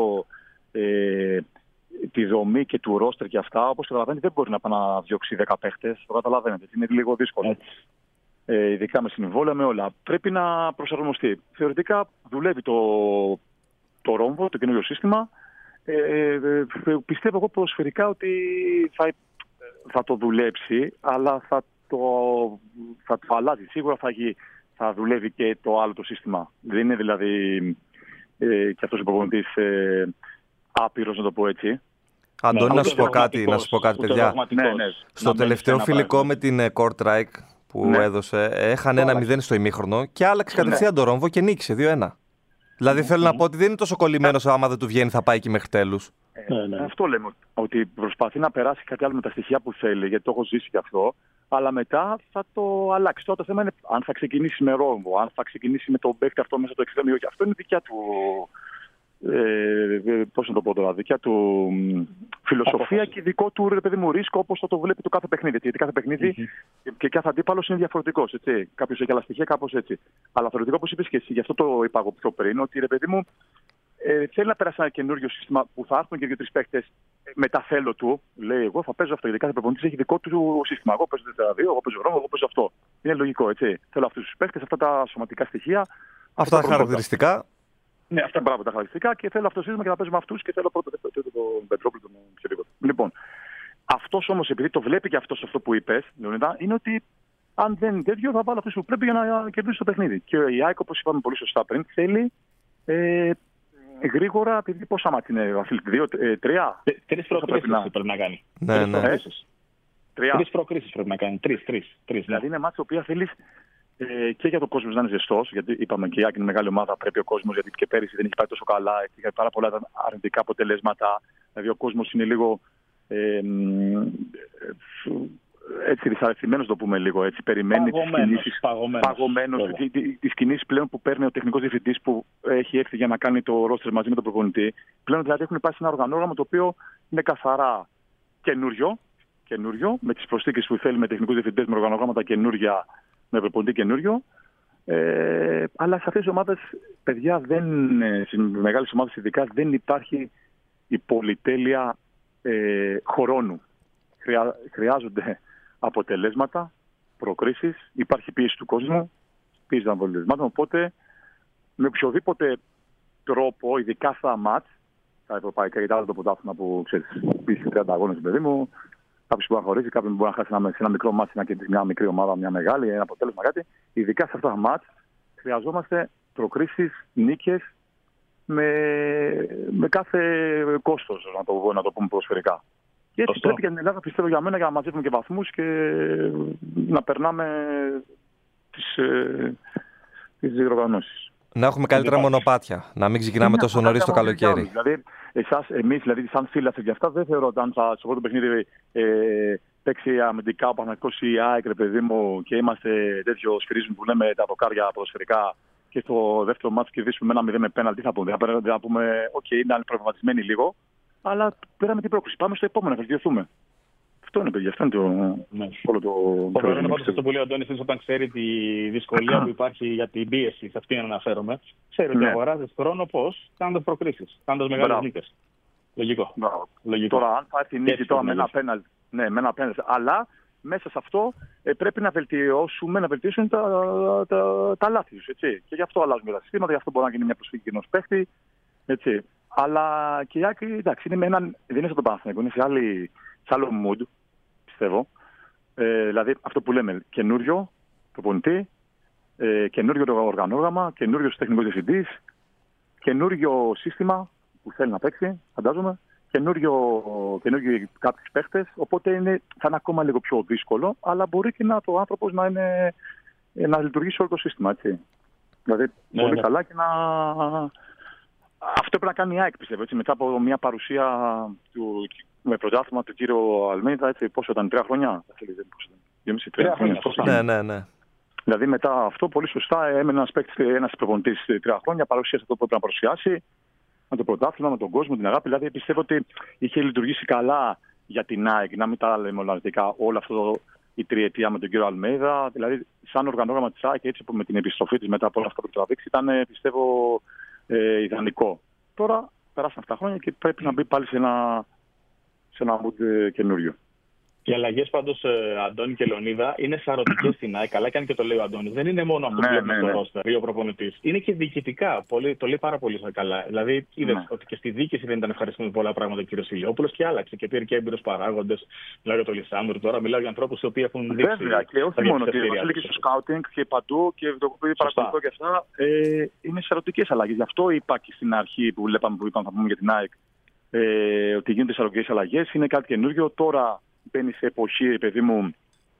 τη δομή και του ρόστερ και αυτά. Όπως καταλαβαίνετε, δεν μπορεί να πάει να διώξει 10 παίχτες. Το καταλαβαίνετε. Είναι λίγο δύσκολο. Ειδικά με συμβόλαια, με όλα. Πρέπει να προσαρμοστεί. Θεωρητικά δουλεύει το Ρόμβο, το καινούριο σύστημα. Πιστεύω εγώ ποδοσφαιρικά ότι θα το δουλέψει, αλλά θα το αλλάζει. Σίγουρα θα δουλεύει και το άλλο το σύστημα. Δεν είναι δηλαδή και αυτός ο προπονητής άπειρος, να το πω έτσι. Αντώνη, να σου πω κάτι, παιδιά. Ναι. Στο τελευταίο φιλικό με την Kortrijk που έδωσε, έχανε 1-0 στο ημίχρονο και άλλαξε κατευθείαν το Ρόμβο και νίκησε 2-1. Δηλαδή θέλω να πω ότι δεν είναι τόσο κολλημένος, άμα δεν του βγαίνει θα πάει εκεί μέχρι τέλους. Αυτό λέμε, ότι προσπαθεί να περάσει κάτι άλλο με τα στοιχεία που θέλει, γιατί το έχω ζήσει και αυτό, αλλά μετά θα το αλλάξει. Τώρα το θέμα είναι αν θα ξεκινήσει με Ρόμβο, αν θα ξεκινήσει με τον παίκτη αυτό μέσα στο εξτρέμιο, και αυτό είναι δικιά του. Πώς να το πω τώρα, δικιά του φιλοσοφία και δικό του, ρε παιδί μου, ρίσκο, όπως θα το βλέπει το κάθε παιχνίδι. Γιατί κάθε παιχνίδι και κάθε αντίπαλος είναι διαφορετικός. Κάποιος έχει άλλα στοιχεία, κάπως έτσι. Αλλά θεωρητικό, όπως είπες και εσύ, γι' αυτό το είπα εγώ πιο πριν, ότι ρε παιδί μου θέλει να περάσει ένα καινούριο σύστημα που θα έρθουν και 2-3 παίκτες με τα θέλω του. Λέει, εγώ θα παίζω αυτό. Γιατί κάθε προπονητής έχει δικό του σύστημα. Εγώ παίζω 4-2, εγώ παίζω Ρόμβο, εγώ παίζω αυτό. Είναι λογικό, έτσι. Θέλω αυτούς τους παίκτες, αυτά τα σωματικά στοιχεία. Αυτά τα χαρακτηριστικά. Ναι, αυτά μπράβο τα χαρακτηριστικά και θέλω αυτό το σύστημα και να παίζουμε αυτούς και θέλω πρώτο τον Πετρόπουλο, τον οποιοδήποτε. Λοιπόν, αυτός όμως, επειδή το βλέπει και αυτός αυτό που είπες, Λεωνίδα, είναι ότι αν δεν είναι τέτοιο θα βάλω αυτούς που πρέπει για να κερδίσει το παιχνίδι. Και η ΑΕΚ, όπως είπαμε πολύ σωστά πριν, θέλει γρήγορα, επειδή πόσα μάτια είναι, Βασίλη, 2-3. 3 προκρίσεις πρέπει να κάνει. Ναι. 3 προκρίσεις πρέπει να κάνει. 3. Δηλαδή είναι μάτια που θέλεις. Και για τον κόσμο να είναι ζεστός, γιατί είπαμε και η ΑΕΚ είναι μεγάλη ομάδα, πρέπει ο κόσμος, γιατί και πέρυσι δεν έχει πάει τόσο καλά, είχε πάρα πολλά αρνητικά αποτελέσματα. Δηλαδή ο κόσμος είναι λίγο έτσι δυσαρεστημένος, το πούμε λίγο έτσι. Περιμένει τις κινήσεις πλέον που παίρνει ο τεχνικός διευθυντής που έχει έρθει για να κάνει το ρόστερ μαζί με τον προπονητή. Πλέον δηλαδή έχουν πάει σε ένα οργανόγραμμα το οποίο είναι καθαρά καινούριο, με τις προσθήκες που θέλει με τεχνικούς διευθυντές, με οργανογράμματα καινούρια, με προπονητή καινούριο. Αλλά σε αυτές τις ομάδες, παιδιά, στις μεγάλες ομάδες ειδικά δεν υπάρχει η πολυτέλεια χρόνου. Χρειάζονται αποτελέσματα, προκρίσεις, υπάρχει πίεση του κόσμου, πίεση των αποτελεσμάτων. Οπότε, με οποιοδήποτε τρόπο, ειδικά στα μάτς, τα ευρωπαϊκά, γιατί άλλο το πρωτάθλημα που ξέρεις, πίεση 30 αγώνες, παιδί μου, κάποιος μπορεί να χωρίσει, κάποιος μπορεί να χάσει σε ένα μικρό μάτς, να κερδίσει μια μικρή ομάδα, μια μεγάλη, ένα αποτέλεσμα, κάτι. Ειδικά σε αυτά τα μάτς, χρειαζόμαστε προκρίσεις, νίκες, με κάθε κόστος, να το πούμε ποδοσφαιρικά. Και έτσι πρέπει για την Ελλάδα, πιστεύω για μένα, για να μαζεύουμε και βαθμούς και να περνάμε τις διοργανώσεις. Να έχουμε καλύτερα μονοπάτια, να μην ξεκινάμε τόσο νωρίς το καλοκαίρι. Δηλαδή, εμείς, σαν φίλαθλοι και αυτά, δεν θεωρώ ότι αν στο πρώτο παιχνίδι παίξει αμυντικά ο Παναθηναϊκός ή η ΑΕΚ, ρε παιδί μου, και είμαστε τέτοιο σφυρίζουν που λέμε τα δοκάρια ποδοσφαιρικά, και στο δεύτερο μάτσο κερδίσουμε με 1-0 με πέναλτι, θα πούμε. Θα πούμε, είναι προβληματισμένοι λίγο, αλλά πέραμε την πρόκληση. Πάμε στο επόμενο, να βελτιωθούμε. Αυτό είναι, παιδιά. Αυτό είναι όλο το πρόβλημα. Είναι πάντως αυτό που λέει ο Αντώνης, όταν ξέρει τη δυσκολία που υπάρχει για την πίεση, σε αυτήν αναφέρομαι, ξέρει ότι αγοράζει χρόνο πώς, κάνοντας προκρίσεις, κάνοντας μεγάλες νίκες. Λογικό. Τώρα, αν θα έρθει νίκη τώρα με ένα πέναλτι, αλλά μέσα σε αυτό πρέπει να βελτιώσουν τα λάθη τους. Και γι' αυτό αλλάζουμε τα συστήματα, γι' αυτό μπορεί να γίνει μια προσφυγή ενός παίχτη. Έτσι. Αλλά και η Άκρη, εντάξει, δεν είναι σαν το Παναθηναϊκό, είναι σε άλλο mood, πιστεύω. Δηλαδή αυτό που λέμε, καινούριο προπονητή, καινούριο οργανόγραμμα, καινούριο τεχνικός διευθυντής, καινούριο σύστημα που θέλει να παίξει, φαντάζομαι, καινούριο κάποιους παίχτες. Οπότε θα είναι ακόμα λίγο πιο δύσκολο, αλλά μπορεί και ο άνθρωπος να λειτουργήσει όλο το σύστημα. Έτσι. Δηλαδή πολύ καλά και να. Αυτό πρέπει να κάνει η ΑΕΚ, πιστεύω, έτσι, μετά από μια παρουσία με πρωτάθλημα του κύριου Αλμέιδα, έτσι, πόσο ήταν, 3 χρόνια. 2,5-3 χρόνια. Ναι. Δηλαδή μετά αυτό, πολύ σωστά, έμενε ένας προπονητής 3 χρόνια, παρουσίασε αυτό που έπρεπε να παρουσιάσει, με το πρωτάθλημα, με τον κόσμο, την αγάπη. Δηλαδή πιστεύω ότι είχε λειτουργήσει καλά για την ΑΕΚ, να μην τα λέμε όλα αρνητικά, όλο αυτό η τριετία με τον κύριο Αλμέιδα. Δηλαδή, σαν οργανόγραμμα της ΑΕΚ, έτσι, με την επιστροφή της μετά από όλα αυτά που τραβήξει, ήταν, πιστεύω, ιδανικό. Τώρα περάσαν αυτά τα χρόνια και πρέπει να μπει πάλι σε ένα mood καινούριο. Οι αλλαγές πάντως, Αντώνη και Λεωνίδα, είναι σαρωτικές στην ΑΕΚ. Καλά κάνει και το λέει ο Αντώνης. Δεν είναι μόνο αυτό που βλέπουμε στο ρόστερ ή ο προπονητής. Είναι και διοικητικά. Το λέει πάρα πολύ καλά. Δηλαδή, είδες ότι και στη διοίκηση δεν ήταν ευχαριστημένοι πολλά πράγματα ο κ. Ηλιόπουλος και άλλαξε. Και πήρε και έμπειρους παράγοντες. Μιλάω για τον Λισάνδρου τώρα, μιλάω για ανθρώπους οι οποίοι έχουν δείξει. Βέβαια, και όχι μόνο ότι και στο σκάουτινγκ και παντού και το οποίο παρακολουθώ και αυτά. Είναι σαρωτικές αλλαγές. Γι' αυτό είπα και στην αρχή που είπαμε θα πούμε για την ΑΕΚ ότι γίνονται σαρωτικές αλλαγές. Είναι κάτι καινούριο τώρα. Μπαίνει σε εποχή, παιδί μου,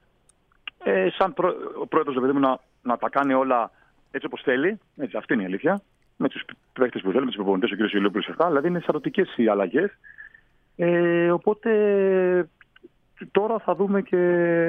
σαν πρόεδρος, παιδί μου, να τα κάνει όλα έτσι όπως θέλει. Έτσι, αυτή είναι η αλήθεια. Με τους παίκτες που θέλει, με τους προπονητές, ο κ. Ηλιόπουλος αυτά. Δηλαδή είναι σαρωτικές οι αλλαγές. Οπότε τώρα θα δούμε και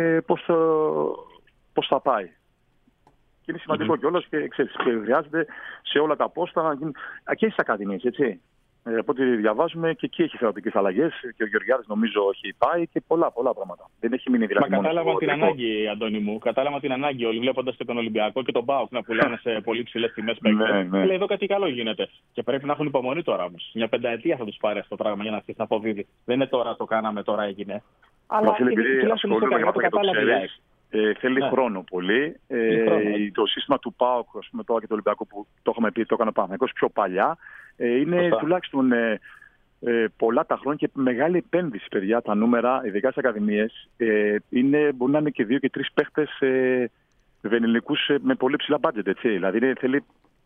πώς θα πάει. Και είναι σημαντικό κιόλας και χρειάζεται σε όλα τα πόστα να γίνει. Και στις ακαδημίες, έτσι. Από ό,τι διαβάζουμε και εκεί έχει θεατρικές αλλαγές και ο Γεωργιάδης νομίζω έχει πάει και πολλά πράγματα. Δεν έχει μείνει δηλαδή. Μα κατάλαβα την ανάγκη, Αντώνη μου. Κατάλαβα την ανάγκη όλοι βλέποντας και τον Ολυμπιακό και τον ΠΑΟΚ να πουλάνε σε πολύ ψηλές τιμές παίκτες. Λέει εδώ κάτι καλό γίνεται. Και πρέπει να έχουν υπομονή τώρα όμως. Μια πενταετία θα τους πάρει αυτό το πράγμα για να αρχίσει να αποδίδει. Δεν είναι τώρα το κάναμε, τώρα έγινε. Αλλά τουλάχιστον το κατάλαβε. Θέλει χρόνο πολύ. Το σύστημα του ΠΑΟΚ, ας πούμε, τώρα και του Ολυμπιακού που το είχαμε πει, το έκανε ο Παναθηναϊκός πιο παλιά. Είναι τουλάχιστον πολλά τα χρόνια και μεγάλη επένδυση, παιδιά. Τα νούμερα, ειδικά στις ακαδημίες, μπορεί να είναι και 2 και 3 παίχτες βενιλικούς με πολύ ψηλά μπάτζετ. Δηλαδή θέλει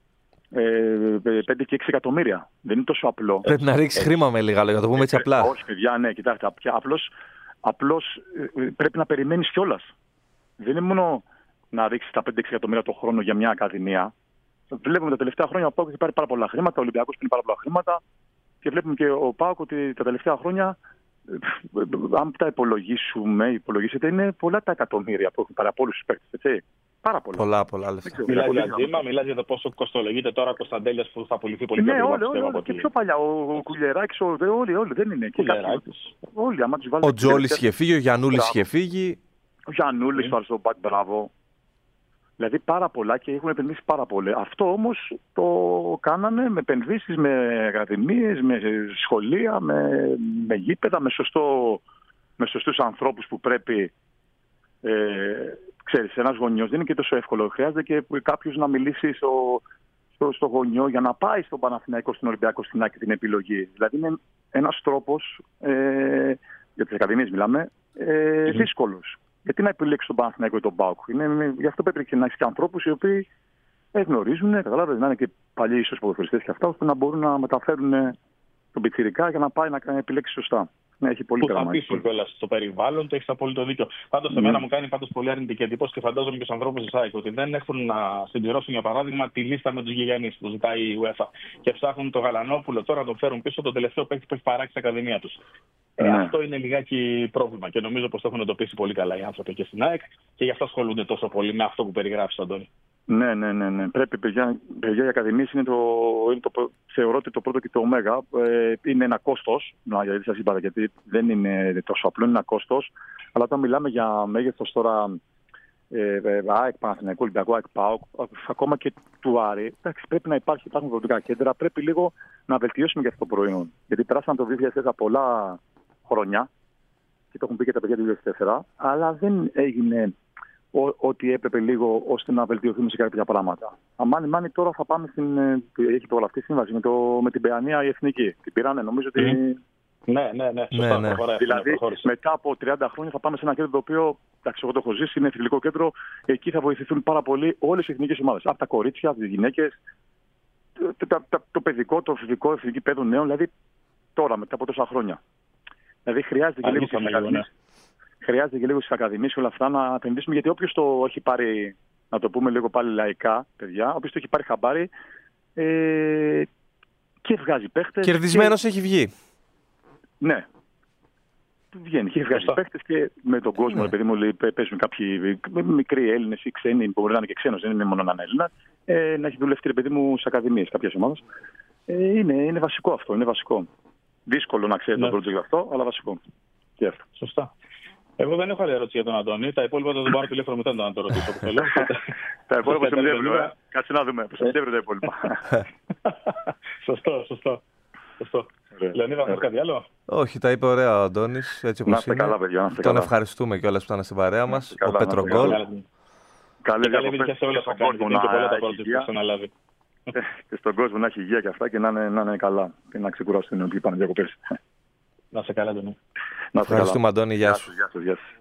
5 και 6 εκατομμύρια. Δεν είναι τόσο απλό. Πρέπει να ρίξει χρήμα με λίγα λόγια, το πούμε έτσι απλά. Όχι, παιδιά, ναι, κοιτάξτε. Απλώς πρέπει να περιμένεις κιόλας. Δεν είναι μόνο να ρίξει τα 5-6 εκατομμύρια το χρόνο για μια ακαδημία. Βλέπουμε τα τελευταία χρόνια ο ΠΑΟΚ έχει πάρει πάρα πολλά χρήματα, ο Ολυμπιακός παίρνει πάρα πολλά χρήματα και βλέπουμε και ο ΠΑΟΚ ότι τα τελευταία χρόνια αν τα υπολογίσετε, είναι πολλά τα εκατομμύρια που έχουν πάρει από όλους τους παίκτες, έτσι. Πάρα πολλά. Πολλά λεφτά. Μιλάς για τζίμα, μιλάς για το πόσο κοστολογείται τώρα ο Κωνσταντέλιας που θα πουληθεί πολύ πιο όλοι. Και πιο παλιά. Ο Κουλιεράκης, όλοι δεν είναι. Όλοι, άμα τους βάλετε. Ο Τζόλης είχε φύγει, ο Γιαννούλης είχε φύγει. Ο Γιαννούλης, ο Αρσομπάκ, μπράβο. Δηλαδή πάρα πολλά και έχουν επενδύσει πάρα πολύ. Αυτό όμως το κάνανε με επενδύσεις, με ακαδημίες, με σχολεία, με γήπεδα, με σωστούς ανθρώπους που πρέπει. Ξέρεις, ένας γονιός δεν είναι και τόσο εύκολο. Χρειάζεται και κάποιος να μιλήσει στο γονιό για να πάει στον Παναθηναϊκό, στην Ολυμπιακό, στην Άκη την επιλογή. Δηλαδή είναι ένας τρόπος, για τις ακαδημίες μιλάμε, δύσκολος. Γιατί να επιλέξει τον Παναθηναϊκό ή τον ΠΑΟΚ. Γι' αυτό πρέπει και να έχει και ανθρώπους οι οποίοι γνωρίζουν, καταλάβετε, να είναι και παλιοί ίσως ποδοσφαιριστές και αυτά, ώστε να μπορούν να μεταφέρουν τον πιτσιρικά για να πάει να επιλέξει σωστά. Ναι, έχει πολύ που θα πείσουν κιόλας στο περιβάλλον, το έχεις απόλυτο δίκιο. Πάντως, εμένα μου κάνει πολύ αρνητική εντύπωση και φαντάζομαι και στους ανθρώπους της ΑΕΚ ότι δεν έχουν να συμπληρώσουν, για παράδειγμα, τη λίστα με τους γηγενείς που ζητάει η UEFA. Και ψάχνουν το Γαλανόπουλο τώρα να τον φέρουν πίσω, τον τελευταίο παίκτη που έχει παράξει στην Ακαδημία τους. Αυτό είναι λιγάκι πρόβλημα και νομίζω πως το έχουν εντοπίσει πολύ καλά οι άνθρωποι και στην ΑΕΚ και γι' αυτό ασχολούνται τόσο πολύ με αυτό που περιγράφεις, Αντώνη. Ναι. Πρέπει, παιδιά, οι ακαδημίες θεωρώ ότι το πρώτο και το ωμέγα. Είναι ένα κόστος, γιατί σας είπα, γιατί δεν είναι τόσο απλό, είναι ένα κόστος. Αλλά όταν μιλάμε για μέγεθος τώρα ΑΕΚ, Παναθηναϊκό, Ολυμπιακό, ΑΕΚ, ΠΑΟΚ, ακόμα και του Άρη, πρέπει να υπάρχουν προοδευτικά κέντρα, πρέπει λίγο να βελτιώσουμε και αυτό το προϊόν. Γιατί περάσαμε το 2004 πολλά χρόνια και το έχουν πει και τα παιδιά του 2004, αλλά δεν έγινε ό,τι έπρεπε λίγο ώστε να βελτιωθούμε σε κάποια πράγματα. Αμάνι τώρα θα πάμε έχει υπογραφεί σύμβαση με την Παιανία η Εθνική. Την πήρανε, νομίζω ότι. Ναι. Δηλαδή, μετά από 30 χρόνια θα πάμε σε ένα κέντρο το οποίο, εντάξει, εγώ το έχω ζήσει, είναι εθνικό κέντρο. Εκεί θα βοηθηθούν πάρα πολύ όλες οι εθνικές ομάδες. Από τα κορίτσια, από τις γυναίκες, το παιδικό, το φυσικό, εθνική παιδό νέων. Δηλαδή, τώρα, μετά από τόσα χρόνια. Δηλαδή, χρειάζεται και λίγο στις ακαδημίες και όλα αυτά να επενδύσουμε. Γιατί όποιος το έχει πάρει, να το πούμε λίγο πάλι λαϊκά, παιδιά, όποιος το έχει πάρει χαμπάρι και βγάζει παίχτες. Κερδισμένος έχει βγει. Ναι. Βγαίνει και βγάζει παίχτες και με τον κόσμο, επειδή μου λέει, παίζουν κάποιοι μικροί Έλληνες ή ξένοι, μπορεί να είναι και ξένος, δεν είναι μόνο να είναι Έλληνα, να έχει δουλευτεί, παιδί μου, σε ακαδημίες κάποιες ομάδες. Είναι βασικό αυτό, είναι βασικό. Δύσκολο να ξέρει το project αυτό, αλλά βασικό. Και αυτό. Σωστά. Εγώ δεν έχω άλλη ερώτηση για τον Αντώνη. Τα υπόλοιπα θα τον πάρω τηλέφωνο μετά να το ρωτήσω που θέλω. Τα υπόλοιπα σε Σεπτέμβριο. Κάτσε να δούμε. Το Σεπτέμβριο τα υπόλοιπα. Σωστό. Λεωνίδα, θες κάτι άλλο? Όχι, τα είπε ωραία ο Αντώνης. Έτσι όπως είναι. Καλά, παιδιά, τον ευχαριστούμε κιόλας που ήταν στην παρέα μας. Ο Πετρογκόλ. Καλή επιτυχία σε όλα τα κάνει. Είναι και πολλά τα project που έχεις αναλάβει. Και στον κόσμο να έχει υγεία και αυτά και να είναι καλά. Και να ξεκουράσουν οι πάνε διακοπές. Να σε καλά, Αντώνη. Ευχαριστούμε, Αντώνη. Γεια σου. Γεια σου.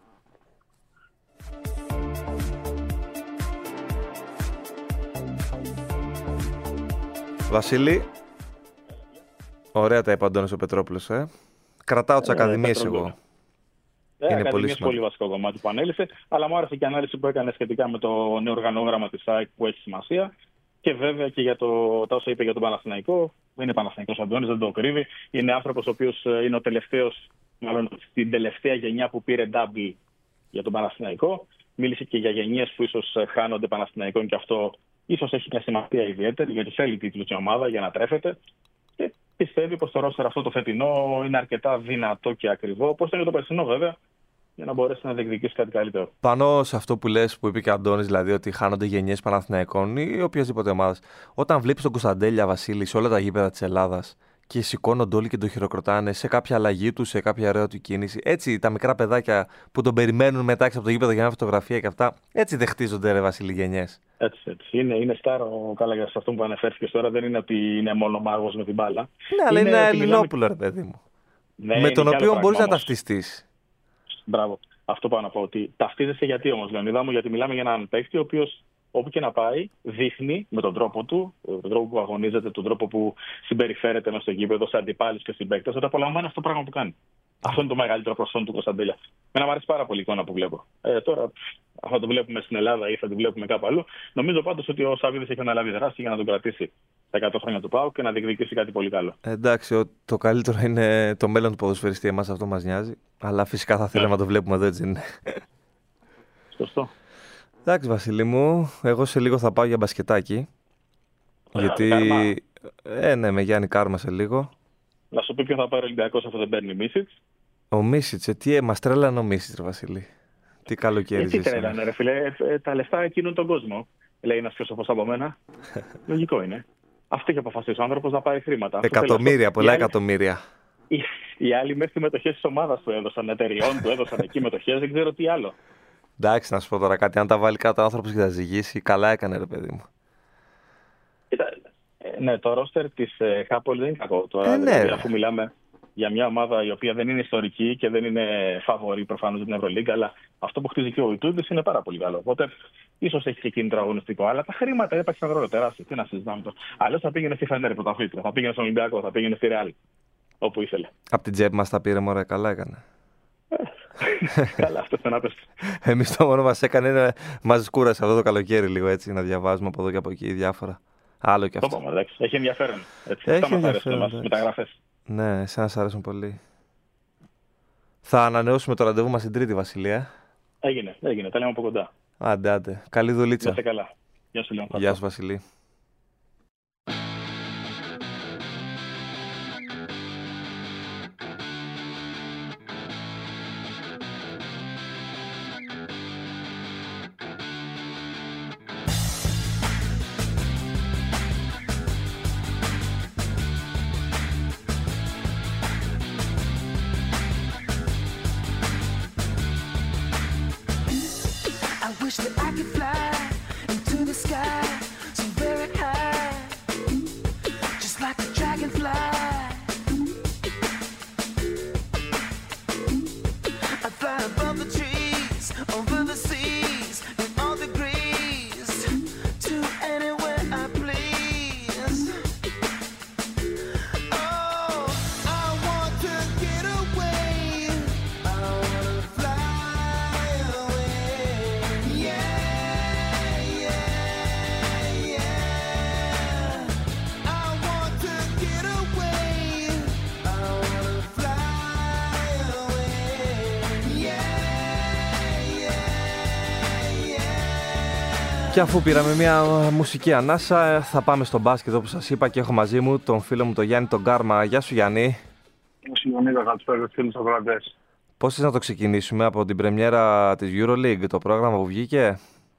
Βασίλη, ωραία τα είπε ο Αντώνης ο Πετρόπουλος. Κρατάω τις ακαδημίες εγώ. Είναι πολύ βασικό κομμάτι που ανέλησε, αλλά μου άρεσε και η ανάλυση που έκανε σχετικά με το νέο οργανόγραμμα της ΑΕΚ που έχει σημασία. Και βέβαια και για τα όσα είπε για τον Παναθηναϊκό. Δεν είναι Παναθηναϊκός ο Αντώνης, δεν το κρύβει. Είναι άνθρωπος ο οποίος είναι ο τελευταίος, μάλλον στην τελευταία γενιά που πήρε double για τον Παναθηναϊκό. Μίλησε και για γενιές που ίσως χάνονται Παναθηναϊκών και αυτό ίσως έχει μια σημασία ιδιαίτερη, γιατί θέλει τίτλους η ομάδα για να τρέφεται. Και πιστεύει πως το ρόστερ αυτό το φετινό είναι αρκετά δυνατό και ακριβό, όπως ήταν και το περσινό βέβαια, για να μπορέσει να διεκδικήσει κάτι καλύτερο. Πάνω σε αυτό που λες, που είπε και ο Αντώνης, δηλαδή ότι χάνονται γενιές Παναθηναϊκών ή οποιασδήποτε ομάδας, όταν βλέπεις τον Κωνσταντέλια, Βασίλη, σε όλα τα γήπεδα της Ελλάδας και σηκώνονται όλοι και τον χειροκροτάνε σε κάποια αλλαγή του, σε κάποια ωραία του κίνηση. Έτσι τα μικρά παιδάκια που τον περιμένουν μετά έξω από το γήπεδο για μια φωτογραφία και αυτά, έτσι δεν χτίζονται, ρε Βασίλη, γενιές. Έτσι. Είναι στάρο, καλά για αυτό που αναφέρθηκε τώρα, δεν είναι ότι είναι μόνο μάγος με την μπάλα. Ναι, αλλά είναι ένα Ελληνόπουλο, ρε παιδί μου. Ναι, με τον οποίο μπορείς να ταυτιστείς. Μπράβο. Αυτό πάω να πω. Ότι ταυτίζεσαι γιατί όμως, Λεωνίδα μου, γιατί μιλάμε για έναν παίκτη ο οποίος όπου και να πάει δείχνει με τον τρόπο του, τον τρόπο που αγωνίζεται, τον τρόπο που συμπεριφέρεται μέσα στο γήπεδο, σε αντιπάλους και συμπαίκτες, ότι απολαμβάνει αυτό το πράγμα που κάνει. Αυτό είναι το μεγαλύτερο προσόν του Κωνσταντέλια. Εμένα μου αρέσει πάρα πολύ η εικόνα που βλέπω. Τώρα, θα το βλέπουμε στην Ελλάδα ή θα το βλέπουμε κάπου αλλού. Νομίζω πάντως ότι ο Σαββίδης έχει αναλάβει δράση για να τον κρατήσει 100 χρόνια του ΠΑΟΚ και να διεκδικήσει κάτι πολύ καλό. Εντάξει, το καλύτερο είναι το μέλλον του ποδοσφαιριστή. Εμάς αυτό μας νοιάζει. Αλλά φυσικά θα θέλαμε να το βλέπουμε εδώ, έτσι είναι. Σωστό. Εντάξει, Βασίλη μου, εγώ σε λίγο θα πάω για μπασκετάκι. Γιατί. Ναι, με Γιάννη Κάρμα σε λίγο. Να σου πει ποιο θα πάρει ο Ολυμπιακός αφού δεν παίρνει Μίσιτς. Ο Μίσιτς, μας τρέλανε ο Μίσιτς, Βασίλη. Τι καλοκαίρι ζήσαμε. Τι τρέλανε, ρε φίλε, τα λεφτά κινούν τον κόσμο. Λέει ένας πιο σοφός από μένα. Λογικό είναι. Αυτό είχε αποφασίσει ο άνθρωπος να πάρει χρήματα. Εκατομμύρια, πολλά εκατομμύρια. Οι άλλοι μέχρι μετοχές της ομάδας του έδωσαν, εταιριών του έδωσαν εκεί μετοχές, δεν ξέρω τι άλλο. Εντάξει, να σου πω τώρα κάτι. Αν τα βάλει κάτω ο άνθρωπος και θα ζυγίσει, καλά έκανε, ρε παιδί μου. Ναι, το ρόστερ της Χάπολ δεν είναι κακό τώρα. Δηλαδή, αφού μιλάμε για μια ομάδα η οποία δεν είναι ιστορική και δεν είναι φαβορή προφανώς για την Ευρωλίγκα, αλλά αυτό που χτίζει και ο Ιτούδης είναι πάρα πολύ καλό. Οπότε ίσως έχει και κίνητρο αγωνιστικό, αλλά τα χρήματα έπαιξαν ρόλο τεράστιο. Τι να συζητάμε τώρα. Αλλιώς θα πήγαινε στη Φενέρ πρωταθλήτρια, θα πήγαινε στον Ολυμπιακό, θα πήγαινε στη Ρεάλ. Όπου ήθελε. Απ' την τσέπη μας τα πήρε, μωρέ, καλά έκανε. Καλά, αυτό είναι να πες. Εμείς το μόνο μας έκανε είναι μας κούρασε αυτό το καλοκαίρι λίγο έτσι, να διαβάζουμε από εδώ και από εκεί διάφορα. Άλλο και αυτό. Το είπαμε, εντάξει. Έχει ενδιαφέρον. Έχει ενδιαφέρον. Μεταγραφές. Ναι, εσένα σ' αρέσουν πολύ. Θα ανανεώσουμε το ραντεβού μας την Τρίτη, Βασιλεία. Έγινε. Τα λέμε από κοντά. Άντε. Καλή δουλίτσα. Να είστε καλά. Γεια σου, Λέων. Γεια σου, Βασιλή. Και αφού πήραμε μια μουσική ανάσα, θα πάμε στο μπάσκετ όπως σας είπα και έχω μαζί μου τον φίλο μου τον Γιάννη τον Κάρμα. Γεια σου, Γιάννη. Γεια σου, Γιάννη, καλησπέρα φίλους ακροατές. Πώς θες να το ξεκινήσουμε από την πρεμιέρα της EuroLeague, το πρόγραμμα που βγήκε?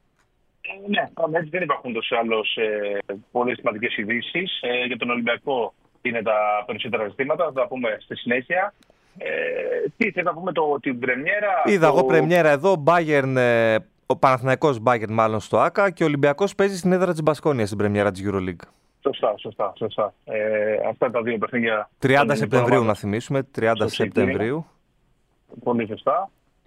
Ναι, έτσι δεν υπάρχουν τόσο άλλως πολύ σημαντικές ειδήσεις. Για τον Ολυμπιακό είναι τα περισσότερα ζητήματα, θα τα πούμε στη συνέχεια. Τι θέλω να πούμε την πρεμιέρα. Είδα εγώ πρεμιέρα εδώ, Bayern, ο Παναθηναϊκός Bayern μάλλον στο ΆΚΑ και ο Ολυμπιακός παίζει στην έδρα της Μπασκόνιας στην πρεμιέρα της EuroLeague. Σωστά. Αυτά τα δύο παιχνίδια. 30 Σεπτεμβρίου να θυμίσουμε, 30 Σεπτεμβρίου. Πολύ σωστά.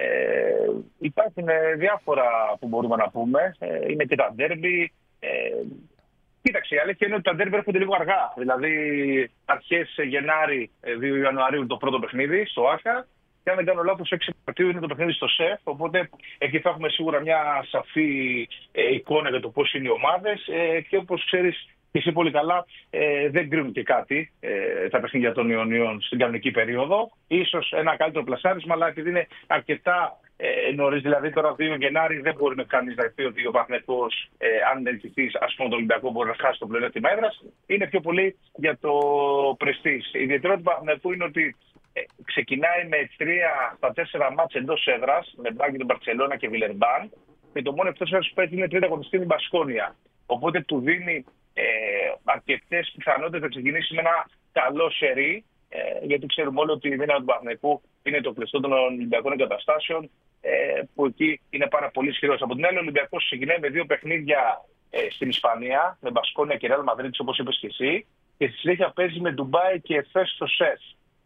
Υπάρχουν διάφορα που μπορούμε να πούμε. Είναι και τα ντέρμπι. Κοίταξε, η αλήθεια είναι ότι τα ντέρμπι έρχονται λίγο αργά. Δηλαδή, αρχές Γενάρη, 2 Ιανουαρίου το πρώτο παιχνίδι στο ΆΚΑ. Και αν δεν κάνω λάθος, 6 Μαρτίου είναι το παιχνίδι στο ΣΕΦ. Οπότε εκεί θα έχουμε σίγουρα μια σαφή εικόνα για το πώς είναι οι ομάδες. Και όπως ξέρεις και εσύ πολύ καλά, δεν κρίνουν και κάτι τα παιχνίδια των Ιωνίων στην κανονική περίοδο. Ίσως ένα καλύτερο πλασάρισμα, αλλά επειδή είναι αρκετά νωρίς, δηλαδή τώρα 2 Γενάρη, δεν μπορεί να κανείς να πει ότι ο Παναθηναϊκός, αν δεν νικηθεί, ας πούμε, τον Ολυμπιακό, μπορεί να χάσει το πλεονέκτημα έδρας. Είναι πιο πολύ για το πρεστίζ. Η ιδιαιτερότητα του Παναθηναϊκού είναι ότι ξεκινάει με 3 στα 4 μάτς εντός έδρας, με Μπάγκερ, τον Μπαρτσελώνα και Βιλερμπάν. Και το μόνο εκτός έδρας που παίζει είναι τρίτη αγωνιστική την Μπασκόνια. Οπότε του δίνει αρκετές πιθανότητες να ξεκινήσει με ένα καλό σερί. Γιατί ξέρουμε όλοι ότι η δύναμη του Παναθηναϊκού είναι το κλειστό των Ολυμπιακών εγκαταστάσεων, που εκεί είναι πάρα πολύ ισχυρός. Από την άλλη, ο Ολυμπιακός ξεκινάει με 2 παιχνίδια στην Ισπανία, με Μπασκόνια και Ρεάλ Μαδρίτης, όπως είπες και εσύ, και στη συνέχεια παίζει με Ντουμπάι και Εφές στο ΣΕΦ.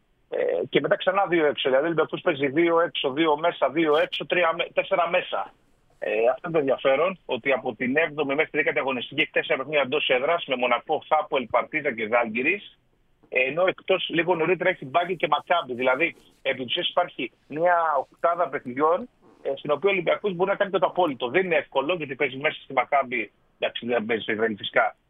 Και μετά ξανά 2 έξω. Δηλαδή, ο Ολυμπιακός παίζει 2 έξω, 2 μέσα, 2 έξω, 4 μέσα. Αυτό είναι το ενδιαφέρον, ότι από την 7η μέχρι τη 10η αγωνιστική έχει 4 παιχνίδια εντός έδρας, με Μονακό, Χάπολ, Παρτίζαν και Ζάλγκιρις. Ενώ εκτός λίγο νωρίτερα έχει Μπάγκερ και Μακάμπι. Δηλαδή, επί της ουσίας υπάρχει μια οκτάδα παιχνιδιών, στην οποία ο Ολυμπιακός μπορεί να κάνει το απόλυτο. Δεν είναι εύκολο, γιατί παίζει μέσα στη Μακάμπι, εντάξει, δεν παίζει στο Ισραήλ φυσικά,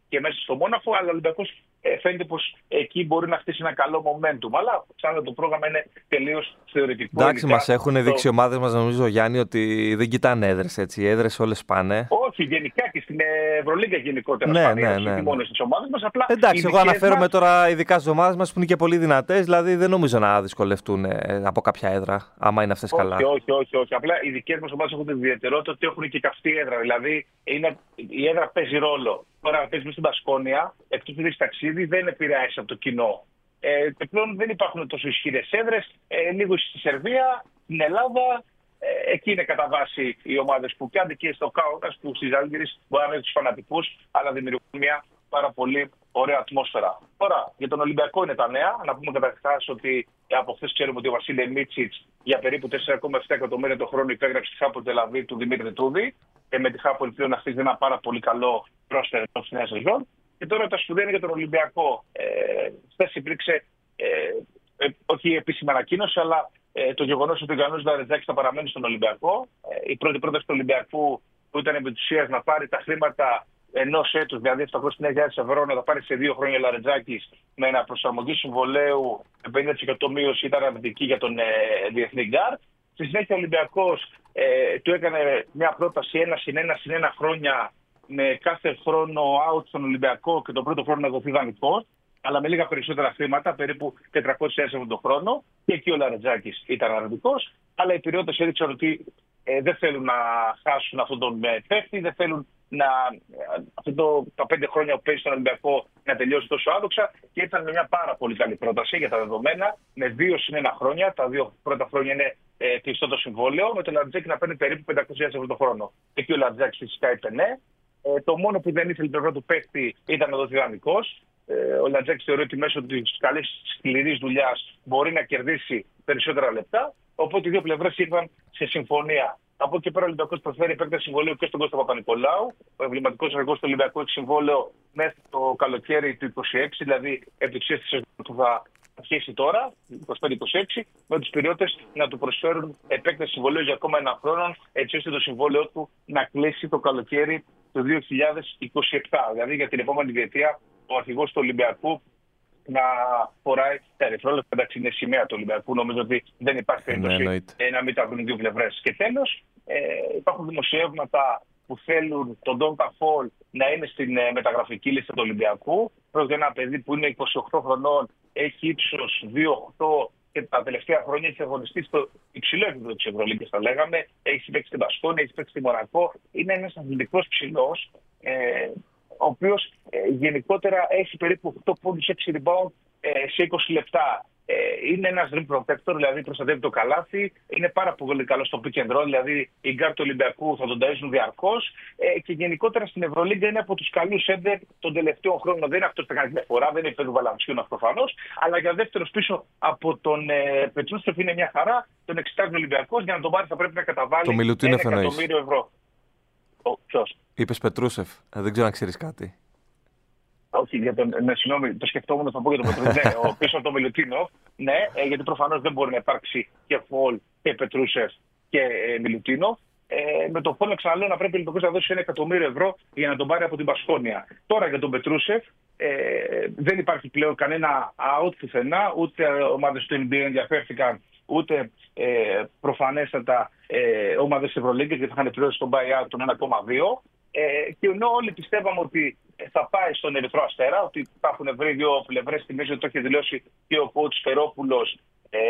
και μέσα στο Μόναχο, αλλά ο Ολυμπιακός φαίνεται πως εκεί μπορεί να χτίσει ένα καλό momentum. Αλλά ξανά το πρόγραμμα είναι τελείως θεωρητικό. Εντάξει, μας έχουν δείξει οι ομάδες μας, νομίζω, Γιάννη, ότι δεν κοιτάνε έδρες, έτσι. Οι έδρες όλες πάνε. Όχι, γενικά και στην Ευρωλίγκα γενικότερα. Ναι. Μόνο στις ομάδες μας. Απλά εντάξει, εγώ αναφέρομαι τώρα ειδικά στις ομάδες μας που είναι και πολύ δυνατές, δηλαδή δεν νομίζω να δυσκολευτούν από κάποια έδρα, άμα είναι αυτές καλά. Όχι. Απλά οι δικές μας ομάδες έχουν την ιδιαιτερότητα ότι έχουν και καυτή έδρα. Δηλαδή η έδρα παίζει ρόλο. Τώρα παίζουμε στην Πασκόνια, εκτός ότι έχει ταξίδι, δεν επηρεάζει από το κοινό. Και πλέον δεν υπάρχουν τόσο ισχυρές έδρες. Λίγο στη Σερβία, στην Ελλάδα. Εκεί είναι κατά βάση οι ομάδες που κάνουν και στο Κάουκας που στις Ζάλγκιρις μπορεί να είναι τους φανατικούς, αλλά δημιουργούν μια πάρα πολύ ωραία ατμόσφαιρα. Τώρα, για τον Ολυμπιακό είναι τα νέα. Να πούμε καταρχάς ότι από χθες ξέρουμε ότι ο Βασίλη Μίτσιτς για περίπου 4,7 εκατομμύρια το χρόνο υπέγραψε τη Χάπολ Τελαβή του Δημήτρη Τούδη. Με τη Χάπολ πλέον αυτή είναι ένα πάρα πολύ καλό πρόσφαιρο στη νέα σεζόν. Και τώρα τα σπουδαία είναι για τον Ολυμπιακό. Χθες υπήρξε, όχι επίσημη ανακοίνωση, αλλά το γεγονός ότι ο Γιάννης Λαρετζάκης θα παραμένει στον Ολυμπιακό. Η πρώτη πρόταση του Ολυμπιακού που ήταν επί της ουσίας να πάρει τα χρήματα ενός έτους, δηλαδή 709.000 ευρώ, να τα πάρει σε 2 χρόνια Λαρετζάκης με ένα προσαρμογή συμβολέου με 50% μείωση, ήταν αρνητική για τον διεθνή γκάρτ. Στη συνέχεια ο Ολυμπιακός του έκανε μια πρόταση 1+1 χρόνια με κάθε χρόνο out στον Ολυμπιακό και τον πρώτο χρόνο να δοθεί δανεικός, αλλά με λίγα περισσότερα χρήματα, περίπου 400.000 ευρώ τον χρόνο. Και εκεί ο Λαρετζάκης ήταν αρνητικός, αλλά οι πυραιώτες έδειξαν ότι δεν θέλουν να χάσουν αυτόν τον παίκτη, δεν θέλουν τα 5 χρόνια που παίζει στον Ολυμπιακό να τελειώσει τόσο άδοξα και ήταν μια πάρα πολύ καλή πρόταση για τα δεδομένα με 2+1 χρόνια. Τα 2 πρώτα χρόνια είναι κλειστό το συμβόλαιο, με τον Λαρετζάκη να παίρνει περίπου 500.000 ευρώ το χρόνο. Εκεί ο Λαρετζάκης φυσικά είπε ναι. Το μόνο που δεν ήθελε η πλευρά του παίκτη ήταν να δοθεί δανεικός. Ο Λαρετζάκης θεωρεί ότι μέσω της καλής σκληρής δουλειάς μπορεί να κερδίσει περισσότερα λεπτά. Οπότε οι δύο πλευρές ήρθαν σε συμφωνία. Από εκεί πέρα ο Ολυμπιακός προσφέρει επέκταση συμβολέου και στον Κώστα Παπα-Νικολάου. Ο εμβληματικός εργός του Ολυμπιακού έχει συμβόλαιο μέχρι το καλοκαίρι του 2026, δηλαδή επί της ουσίας που θα αρχίσει τώρα, 25-26, με τους πυραιώτες να του προσφέρουν επέκταση συμβολέου για ακόμα 1 χρόνο, έτσι ώστε το συμβόλαιό του να κλείσει το καλοκαίρι του 2027. Δηλαδή για την επόμενη διετία ο αρχηγός του Ολυμπιακού να φοράει τα ερυθρόλευκα. Εντάξει, είναι σημαία του Ολυμπιακού. Νομίζω ότι δεν υπάρχει περίπτωση να μην τα βρουν δύο πλευρές. Και τέλος, υπάρχουν δημοσιεύματα που θέλουν τον Ντόντα Φολ να είναι στην μεταγραφική λίστα του Ολυμπιακού. Πρόκειται ένα παιδί που είναι 28 χρονών, έχει ύψος 2,8 και τα τελευταία χρόνια έχει αγωνιστεί στο υψηλό επίπεδο της Ευρωλίγκας, θα λέγαμε. Έχει παίξει στην Πασκόνια, έχει παίξει στη Μονακό. Είναι ένας αθλητικός ψηλός, ο οποίος γενικότερα έχει περίπου 8 πόντους, 6 rebound σε 20 λεπτά. Είναι ένας rim protector, δηλαδή προστατεύει το καλάθι. Είναι πάρα πολύ καλό στο pick and roll, δηλαδή οι γκάρτ του Ολυμπιακού θα τον ταΐζουν διαρκώς. Και γενικότερα στην Ευρωλίγκα είναι από τους καλούς έντερ των τελευταίων χρόνων. Δεν είναι αυτός που θα κάνει διαφορά, δεν είναι Φέδου Βαλανσιούνα προφανώς. Αλλά για δεύτερος πίσω από τον Πετρούσεφ είναι μια χαρά. Τον εξετάζει ο Ολυμπιακός, για να τον πάρει θα πρέπει να καταβάλει 1 εκατομμύριο ευρώ. Ποιος? Είπες Πετρούσεφ, δεν ξέρω αν ξέρεις κάτι. Όχι, συγγνώμη, το σκεφτόμουν να το πω για τον Πετρούσεφ. Ναι, πίσω από τον Μιλουτίνοφ, ναι, γιατί προφανώς δεν μπορεί να υπάρξει και Φολ και Πετρούσεφ και Μιλουτίνοφ. Με τον Φολ, ξαναλέω, να πρέπει ο Ολυμπιακός να δώσει 1 εκατομμύριο ευρώ για να τον πάρει από την Πασκόνια. Τώρα για τον Πετρούσεφ δεν υπάρχει πλέον κανένα out πουθενά, ούτε ομάδες του NBA ενδιαφέρθηκαν, ούτε προφανέστατα ομάδες της Ευρωλίγκας, γιατί είχαν πληρώσει τον buyout των 1,2. Και ενώ όλοι πιστεύαμε ότι θα πάει στον Ερυθρό Αστέρα, ότι θα έχουν βρει δύο πλευρές στη μέση, ότι το έχει δηλώσει και ο coach Φερόπουλος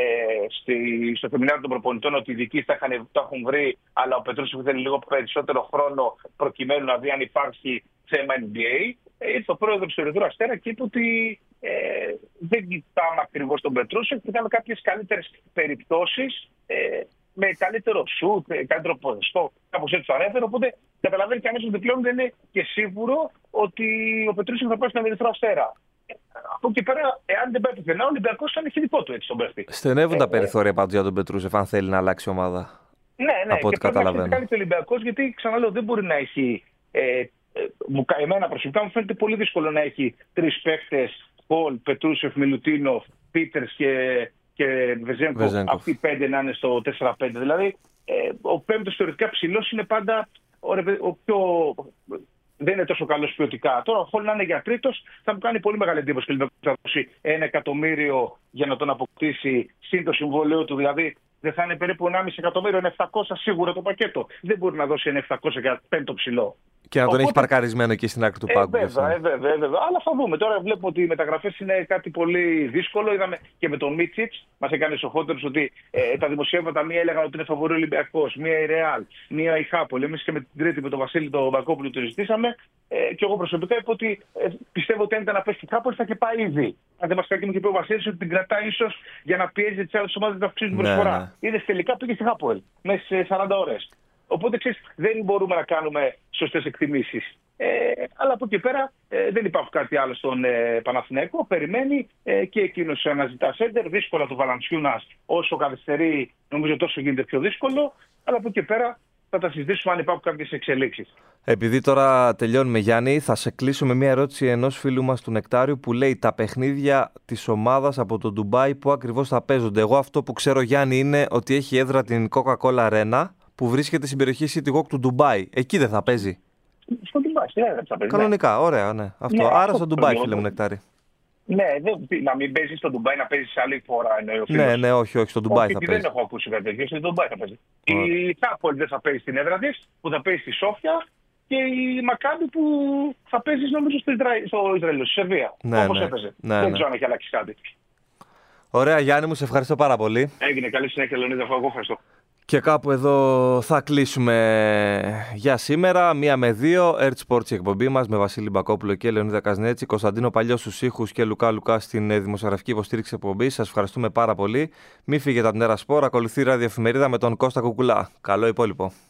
στο σεμινάριο των προπονητών, ότι οι δικοί το έχουν βρει, αλλά ο Πετρούσεφ θέλει λίγο περισσότερο χρόνο προκειμένου να δει αν υπάρχει θέμα NBA. Ήρθε ο πρόεδρος του Ερυθρού Αστέρα και είπε ότι δεν κοιτάμε ακριβώς τον Πετρούσεφ, κοιτάμε κάποιες καλύτερες περιπτώσεις με καλύτερο σουτ, καλύτερο ποδοσφαίρο, κάπως έτσι το ανέφερε. Οπότε καταλαβαίνει κανείς ότι πλέον δεν είναι και σίγουρο ότι ο Πετρούσεφ θα πάει στον Ερυθρό Αστέρα. Από εκεί πέρα, εάν δεν πάει πουθενά, ο Ολυμπιακός θα είναι χειρικό του έτσι τον παίχτη. Στενεύουν τα περιθώρια πάντως για τον Πετρούσεφ, αν θέλει να αλλάξει ομάδα. Ναι, από ό,τι καταλαβαίνω. Και πρέπει να ο Ολυμπιακός, γιατί ξαναλέω, δεν μπορεί να έχει. Εμένα προσωπικά μου φαίνεται πολύ δύσκολο να έχει 3 παίχτες, Πολ, Πετρούσεφ, Μιλουτίνοφ, Πίτερς και Βεζένκοφ, αυτοί οι 5 να είναι στο 4-5. Δηλαδή, ο πέμπτος θεωρητικά ψηλός είναι πάντα ο πιο δεν είναι τόσο καλός ποιοτικά. Τώρα ο Χολ να είναι για τρίτος θα μου κάνει πολύ μεγάλη εντύπωση και θα δώσει 1 εκατομμύριο για να τον αποκτήσει συν το συμβόλαιο του. Δηλαδή δεν θα είναι περίπου 1,5 εκατομμύριο, είναι 700 σίγουρα το πακέτο. Δεν μπορεί να δώσει ένα 700 για πέμπτο ψηλό. Και να τον έχει παρκαρισμένο εκεί στην άκρη του πάγκου. Βέβαια. Αλλά θα δούμε. Τώρα βλέπουμε ότι οι μεταγραφές είναι κάτι πολύ δύσκολο. Είδαμε και με τον Μίτσιτς, μας έκανε σοφότερους ότι τα δημοσιεύματα μία έλεγαν ότι είναι φαβορί Ολυμπιακός, μία η Ρεάλ, μία η Χάπολ. Εμείς και με την τρίτη με τον Βασίλη τον Μπακόπουλο το ζητήσαμε. Και εγώ προσωπικά είπα ότι πιστεύω ότι αν ήταν να πέσει η Χάπολ θα και πάει ήδη. Αν δεν μας κάνει και πει ο Βασίλης ότι την κρατάει ίσως για να πιέζει τις άλλες ομάδες να αυξήσουν την προσφορά. Είδες τελικά πήγε στη Χάπολ μέσα σε 40 ώρες. Οπότε ξέρεις, δεν μπορούμε να κάνουμε σωστές εκτιμήσεις. Αλλά από εκεί πέρα δεν υπάρχει κάτι άλλο στον Παναθηναϊκό. Περιμένει και εκείνος αναζητά σέντερ. Δύσκολα του Βαλαντσιούνας, όσο καθυστερεί, νομίζω τόσο γίνεται πιο δύσκολο. Αλλά από εκεί πέρα θα τα συζητήσουμε αν υπάρχουν κάποιες εξελίξεις. Επειδή τώρα τελειώνουμε, Γιάννη, θα σε κλείσω με μια ερώτηση ενός φίλου μας του Νεκτάριου που λέει τα παιχνίδια της ομάδας από το Ντουμπάι που ακριβώς θα παίζονται. Εγώ αυτό που ξέρω, Γιάννη, είναι ότι έχει έδρα την Coca-Cola Arena που βρίσκεται στην περιοχή City Walk του Ντουμπάι. Εκεί δεν θα παίζει? Στο Ντουμπάι, δεν θα παίζει. Κανονικά, ωραία, ναι. Αυτό. Ναι, άρα στο Ντουμπάι, φίλε μου Νεκτάρη. Ναι, να μην παίζει στο Ντουμπάι, να παίζει άλλη φορά. Ναι, όχι, στο Ντουμπάι θα παίζει. Δεν έχω ακούσει κάτι τέτοιο. Στο Ντουμπάι θα παίζει. Η Χάπολ δεν θα παίζει στην έδρα τη, που θα παίζει στη Σόφια, και η Μακάμπι που θα παίζει νομίζω στο Ισραήλ, στη Σερβία. Όπως έπαιζε. Δεν ξέρω αν έχει αλλάξει κάτι. Ωραία, Γιάννη μου, σε ευχαριστώ πάρα πολύ. Έγινε, καλή συνέχεια, Λεωνίδα. Εγώ ευχαριστώ. Και κάπου εδώ θα κλείσουμε για σήμερα. 1 με 2, Earth Sports η εκπομπή μας με Βασίλη Μπακόπουλο και Λεωνίδα Καζνέτσι, Κωνσταντίνο Παλιό στους ήχους και Λουκά Λουκά στην δημοσιογραφική υποστήριξη εκπομπής. Σας ευχαριστούμε πάρα πολύ. Μην φύγετε από την Earth Sport. Ακολουθεί η ραδιοεφημερίδα με τον Κώστα Κουκουλά. Καλό υπόλοιπο.